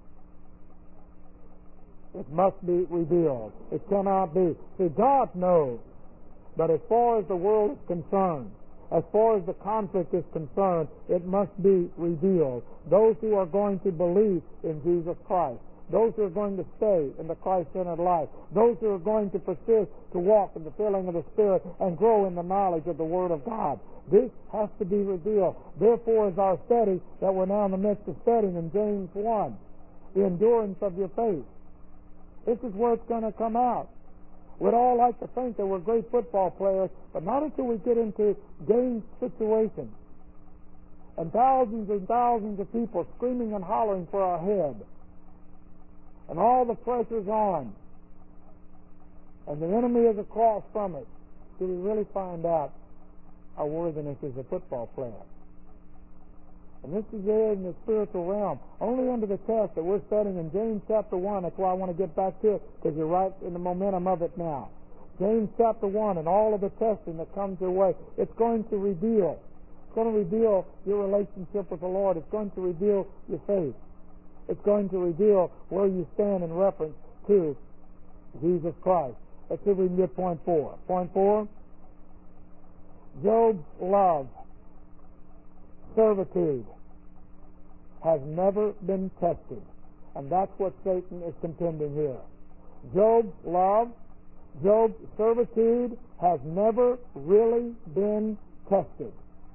It must be revealed. It cannot be. See, God knows. But as far as the world is concerned, as far as the conflict is concerned, it must be revealed. Those who are going to believe in Jesus Christ, those who are going to stay in the Christ-centered life, those who are going to persist to walk in the filling of the Spirit and grow in the knowledge of the Word of God. This has to be revealed. Therefore, is our study that we're now in the midst of studying in James 1, the endurance of your faith. This is where it's going to come out. We'd all like to think that we're great football players, but not until we get into game situations and thousands of people screaming and hollering for our head, and all the pressure's on, and the enemy is across from it, do we really find out our worthiness as a football player. And this is there in the spiritual realm. Only under the test that we're studying in James chapter 1, that's why I want to get back to it, because you're right in the momentum of it now. James chapter 1 and all of the testing that comes your way, it's going to reveal. It's going to reveal your relationship with the Lord. It's going to reveal your faith. It's going to reveal where you stand in reference to Jesus Christ. Let's see if we can get point 4. Point 4, Job's love, servitude, has never been tested. And that's what Satan is contending here. Job's love, Job's servitude has never really been tested.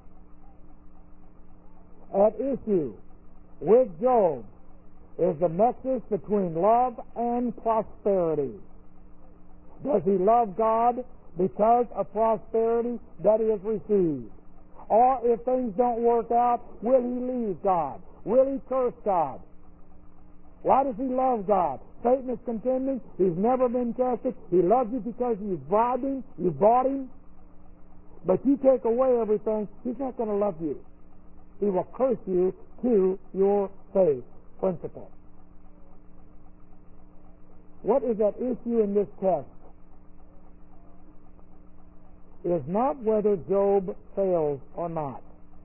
At issue with Job is the nexus between love and prosperity. Does he love God because of prosperity that he has received? Or if things don't work out, will he leave God? Will he curse God? Why does he love God? Satan is contending. He's never been tested. He loves you because you bribed him, you bought him. But you take away everything, he's not going to love you. He will curse you to your faith principle. What is at issue in this test? It is not whether Job fails or not.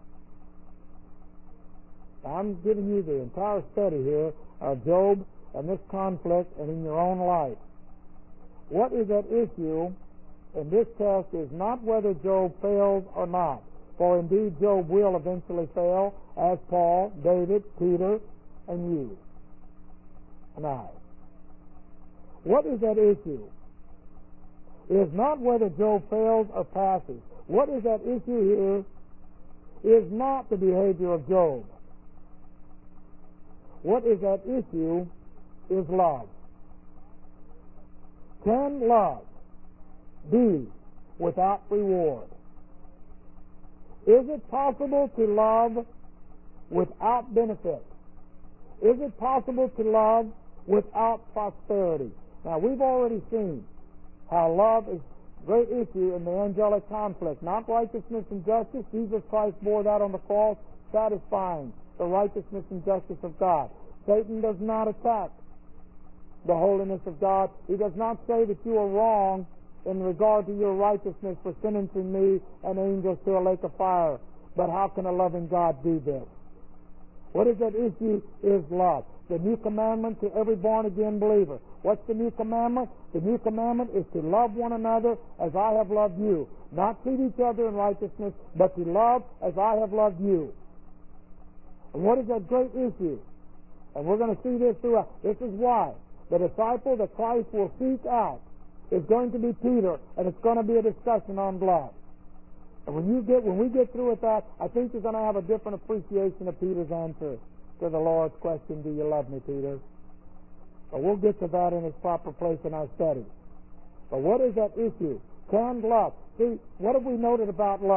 I'm giving you the entire study here of Job and this conflict and in your own life. What is at issue in this test is not whether Job fails or not. For indeed Job will eventually fail, as Paul, David, Peter, and you and I. What is at issue? It is not whether Job fails or passes. What is at issue here is not the behavior of Job. What is at issue is love. Can love be without reward? Is it possible to love without benefit? Is it possible to love without prosperity? Now, we've already seen how love is a great issue in the angelic conflict. Not righteousness and justice. Jesus Christ bore that on the cross, satisfying the righteousness and justice of God. Satan does not attack the holiness of God. He does not say that you are wrong in regard to your righteousness for sentencing me and angels to a lake of fire. But how can a loving God do this? What is at issue is love. The new commandment to every born-again believer. What's the new commandment? The new commandment is to love one another as I have loved you. Not treat each other in righteousness, but to love as I have loved you. And what is that great issue? And we're going to see this throughout. This is why the disciple that Christ will seek out is going to be Peter, and it's going to be a discussion on blood. And when we get through with that, I think you're going to have a different appreciation of Peter's answer to the Lord's question, do you love me, Peter? But we'll get to that in its proper place in our study. But what is that issue? Can love? See, what have we noted about love?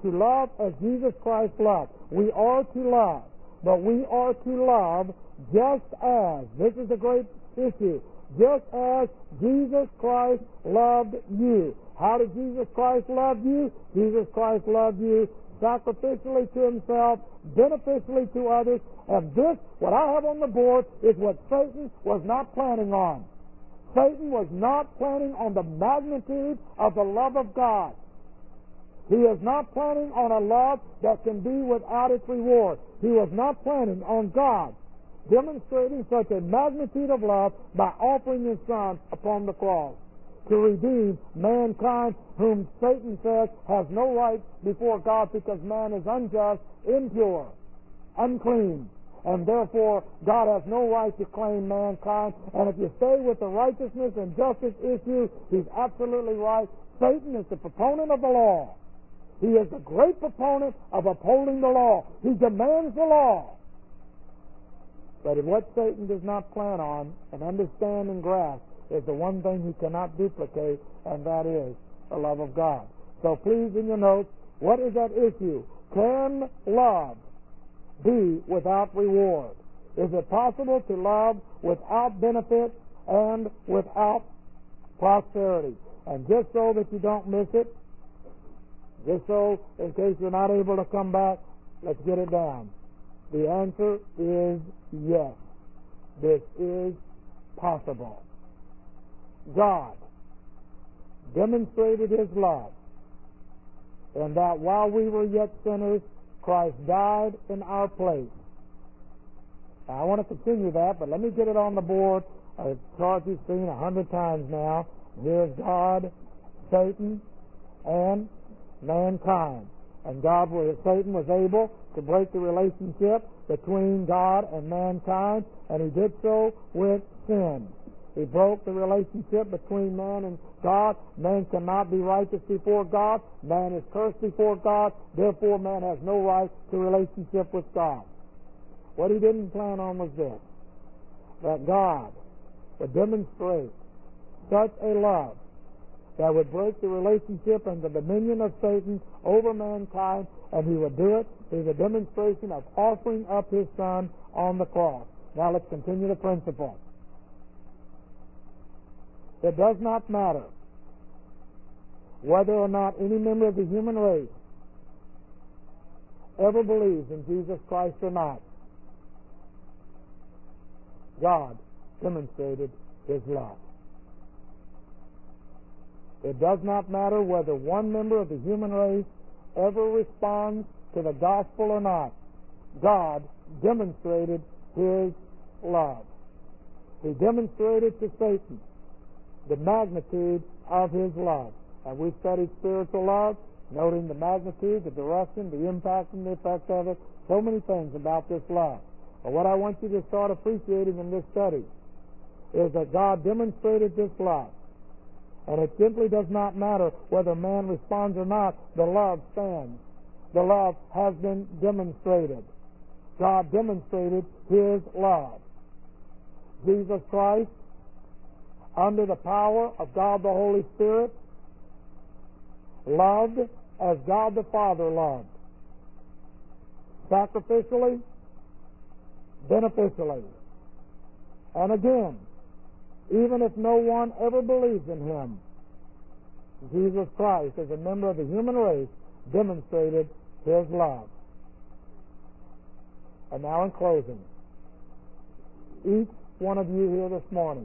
to love as Jesus Christ loved. We are to love, but we are to love just as, this is the great issue, just as Jesus Christ loved you. How did Jesus Christ love you? Jesus Christ loved you sacrificially to himself, beneficially to others. And this, what I have on the board, is what Satan was not planning on. Satan was not planning on the magnitude of the love of God. He is not planning on a love that can be without its reward. He was not planning on God demonstrating such a magnitude of love by offering his Son upon the cross to redeem mankind, whom Satan says has no right before God because man is unjust, impure, unclean, and therefore God has no right to claim mankind. And if you stay with the righteousness and justice issue, he's absolutely right. Satan is the proponent of the law. He is the great proponent of upholding the law. He demands the law. But what Satan does not plan on and understand and grasp is the one thing he cannot duplicate, and that is the love of God. So please, in your notes, what is that issue? Can love be without reward? Is it possible to love without benefit and without prosperity? And just so that you don't miss it, just so in case you're not able to come back, let's get it down. The answer is yes. This is possible. God demonstrated his love in that while we were yet sinners, Christ died in our place. Now, I want to continue that, but let me get it on the board. A chart you've seen 100 times now. Here's God, Satan, and mankind. And Satan was able to break the relationship between God and mankind, and he did so with sin. He broke the relationship between man and God. Man cannot be righteous before God. Man is cursed before God. Therefore, man has no right to relationship with God. What he didn't plan on was this, that God would demonstrate such a love that would break the relationship and the dominion of Satan over mankind, and he would do it through the demonstration of offering up his Son on the cross. Now let's continue the principle. It does not matter whether or not any member of the human race ever believes in Jesus Christ or not. God demonstrated his love. It does not matter whether one member of the human race ever responds to the gospel or not. God demonstrated his love. He demonstrated to Satan the magnitude of his love. And we studied spiritual love, noting the magnitude, the direction, the impact and the effect of it, so many things about this love. But what I want you to start appreciating in this study is that God demonstrated this love. And it simply does not matter whether man responds or not. The love stands. The love has been demonstrated. God demonstrated his love. Jesus Christ, under the power of God the Holy Spirit, loved as God the Father loved. Sacrificially, beneficially. And again, even if no one ever believes in him, Jesus Christ, as a member of the human race, demonstrated his love. And now in closing, each one of you here this morning,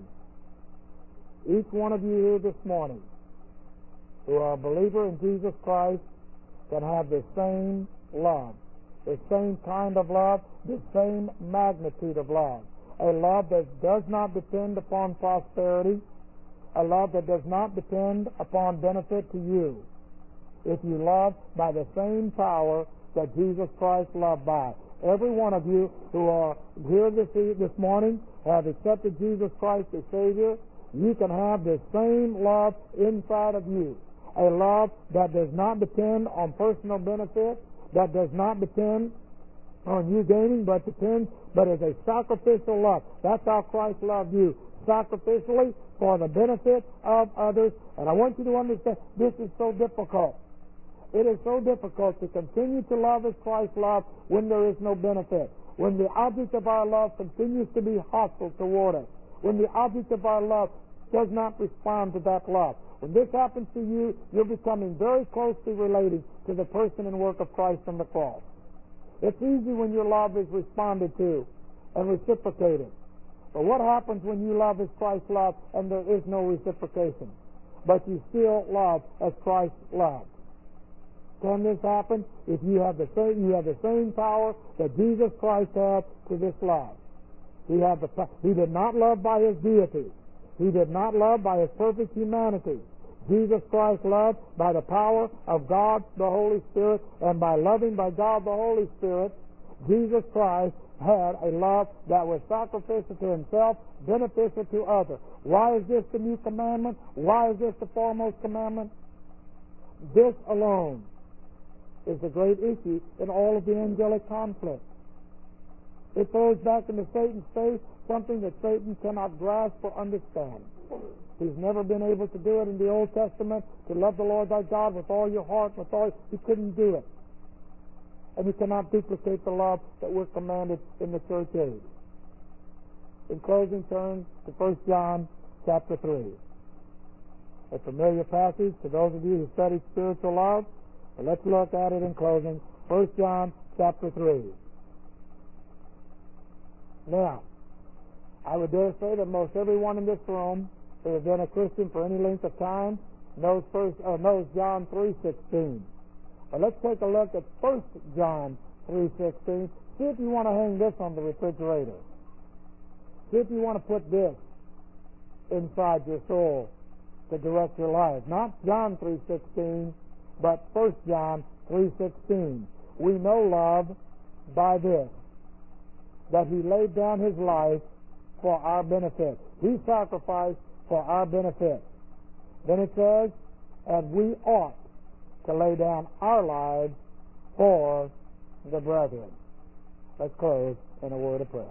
who are a believer in Jesus Christ, can have the same love, the same kind of love, the same magnitude of love. A love that does not depend upon prosperity, a love that does not depend upon benefit to you. If you love by the same power that Jesus Christ loved by. Every one of you who are here this morning have accepted Jesus Christ as Savior. You can have the same love inside of you. A love that does not depend on personal benefit, that does not depend on you gaining, but is a sacrificial love. That's how Christ loved you, sacrificially for the benefit of others. And I want you to understand, this is so difficult. It is so difficult to continue to love as Christ loved when there is no benefit, when the object of our love continues to be hostile toward us, when the object of our love does not respond to that love. When this happens to you, you're becoming very closely related to the person and work of Christ on the cross. It's easy when your love is responded to and reciprocated. But what happens when you love as Christ loved and there is no reciprocation, but you still love as Christ loved? Can this happen? If you have the same power that Jesus Christ had to this love. He did not love by his deity. He did not love by his perfect humanity. Jesus Christ loved by the power of God the Holy Spirit, and by loving by God the Holy Spirit, Jesus Christ had a love that was sacrificial to himself, beneficial to others. Why is this the new commandment? Why is this the foremost commandment? This alone is the great issue in all of the angelic conflict. It throws back into Satan's face something that Satan cannot grasp or understand. He's never been able to do it in the Old Testament, to love the Lord thy God with all your heart, he couldn't do it. And he cannot duplicate the love that we're commanded in the church age. In closing, turn to 1 John chapter 3. A familiar passage to those of you who study spiritual love. But let's look at it in closing. 1 John chapter 3. Now, I would dare say that most everyone in this room who has been a Christian for any length of time knows John 3:16. But let's take a look at 1 John 3:16. See if you want to hang this on the refrigerator. See if you want to put this inside your soul to direct your life. Not John 3:16, but 1 John 3:16. We know love by this, that he laid down his life for our benefit. He sacrificed for our benefit. Then it says, and we ought to lay down our lives for the brethren. Let's close in a word of prayer.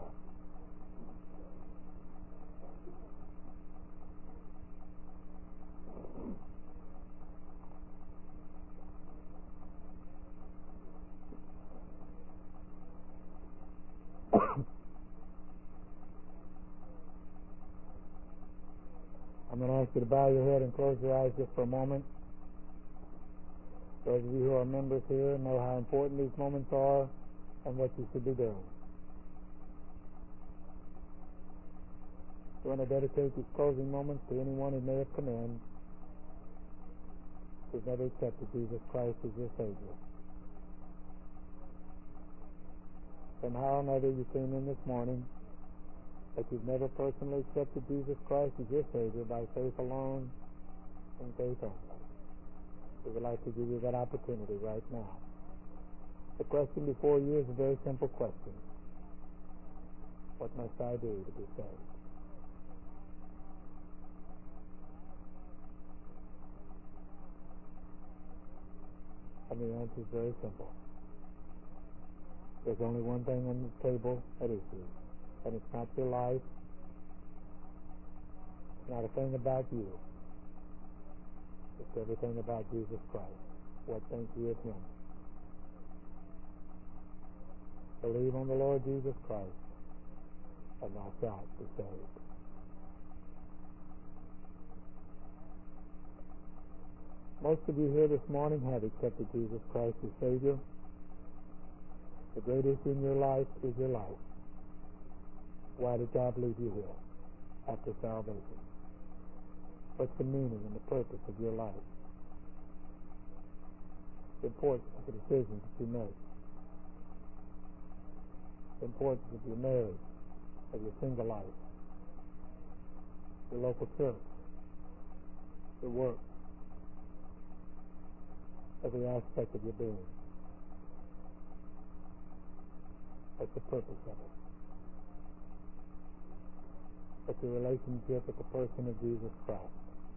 I'm going to ask you to bow your head and close your eyes just for a moment. Those of you who are members here know how important these moments are and what you should be doing. I want to dedicate these closing moments to anyone who may have come in who's never accepted Jesus Christ as your Savior. Somehow or another you came in this morning, but you've never personally accepted Jesus Christ as your Savior by faith alone and faith only. We would like to give you that opportunity right now. The question before you is a very simple question. What must I do to be saved? And the answer is very simple. There's only one thing on the table at issue, and it's not your life, it's not a thing about you. It's everything about Jesus Christ. What think you of him? Believe on the Lord Jesus Christ, and thou shalt be saved. Most of you here this morning have accepted Jesus Christ as Savior. The great issue in your life is your life. Why did God leave you here after salvation? What's the meaning and the purpose of your life? The importance of the decisions that you make. The importance of your marriage, of your single life, your local church, your work, every aspect of your being. What's the purpose of it? What's your relationship with the person of Jesus Christ?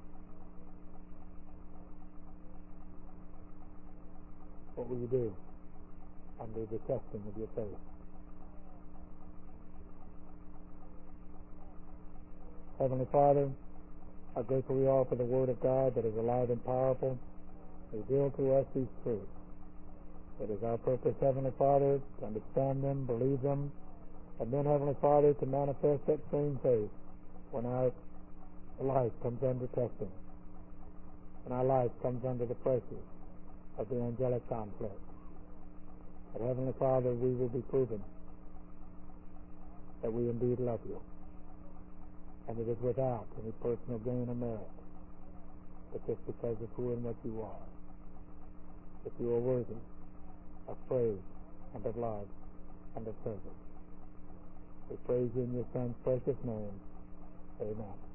What will you do under the testing of your faith? Heavenly Father, how grateful we are for the Word of God that is alive and powerful. Reveal to us these truths. It is our purpose, Heavenly Father, to understand them, believe them, and then, Heavenly Father, to manifest that same faith when our life comes under testing, when our life comes under the pressure of the angelic conflict. But, Heavenly Father, we will be proven that we indeed love you, and it is without any personal gain or merit, but just because of who and what you are, that you are worthy of praise and of love and of service. We praise you in your Son's precious name. Amen.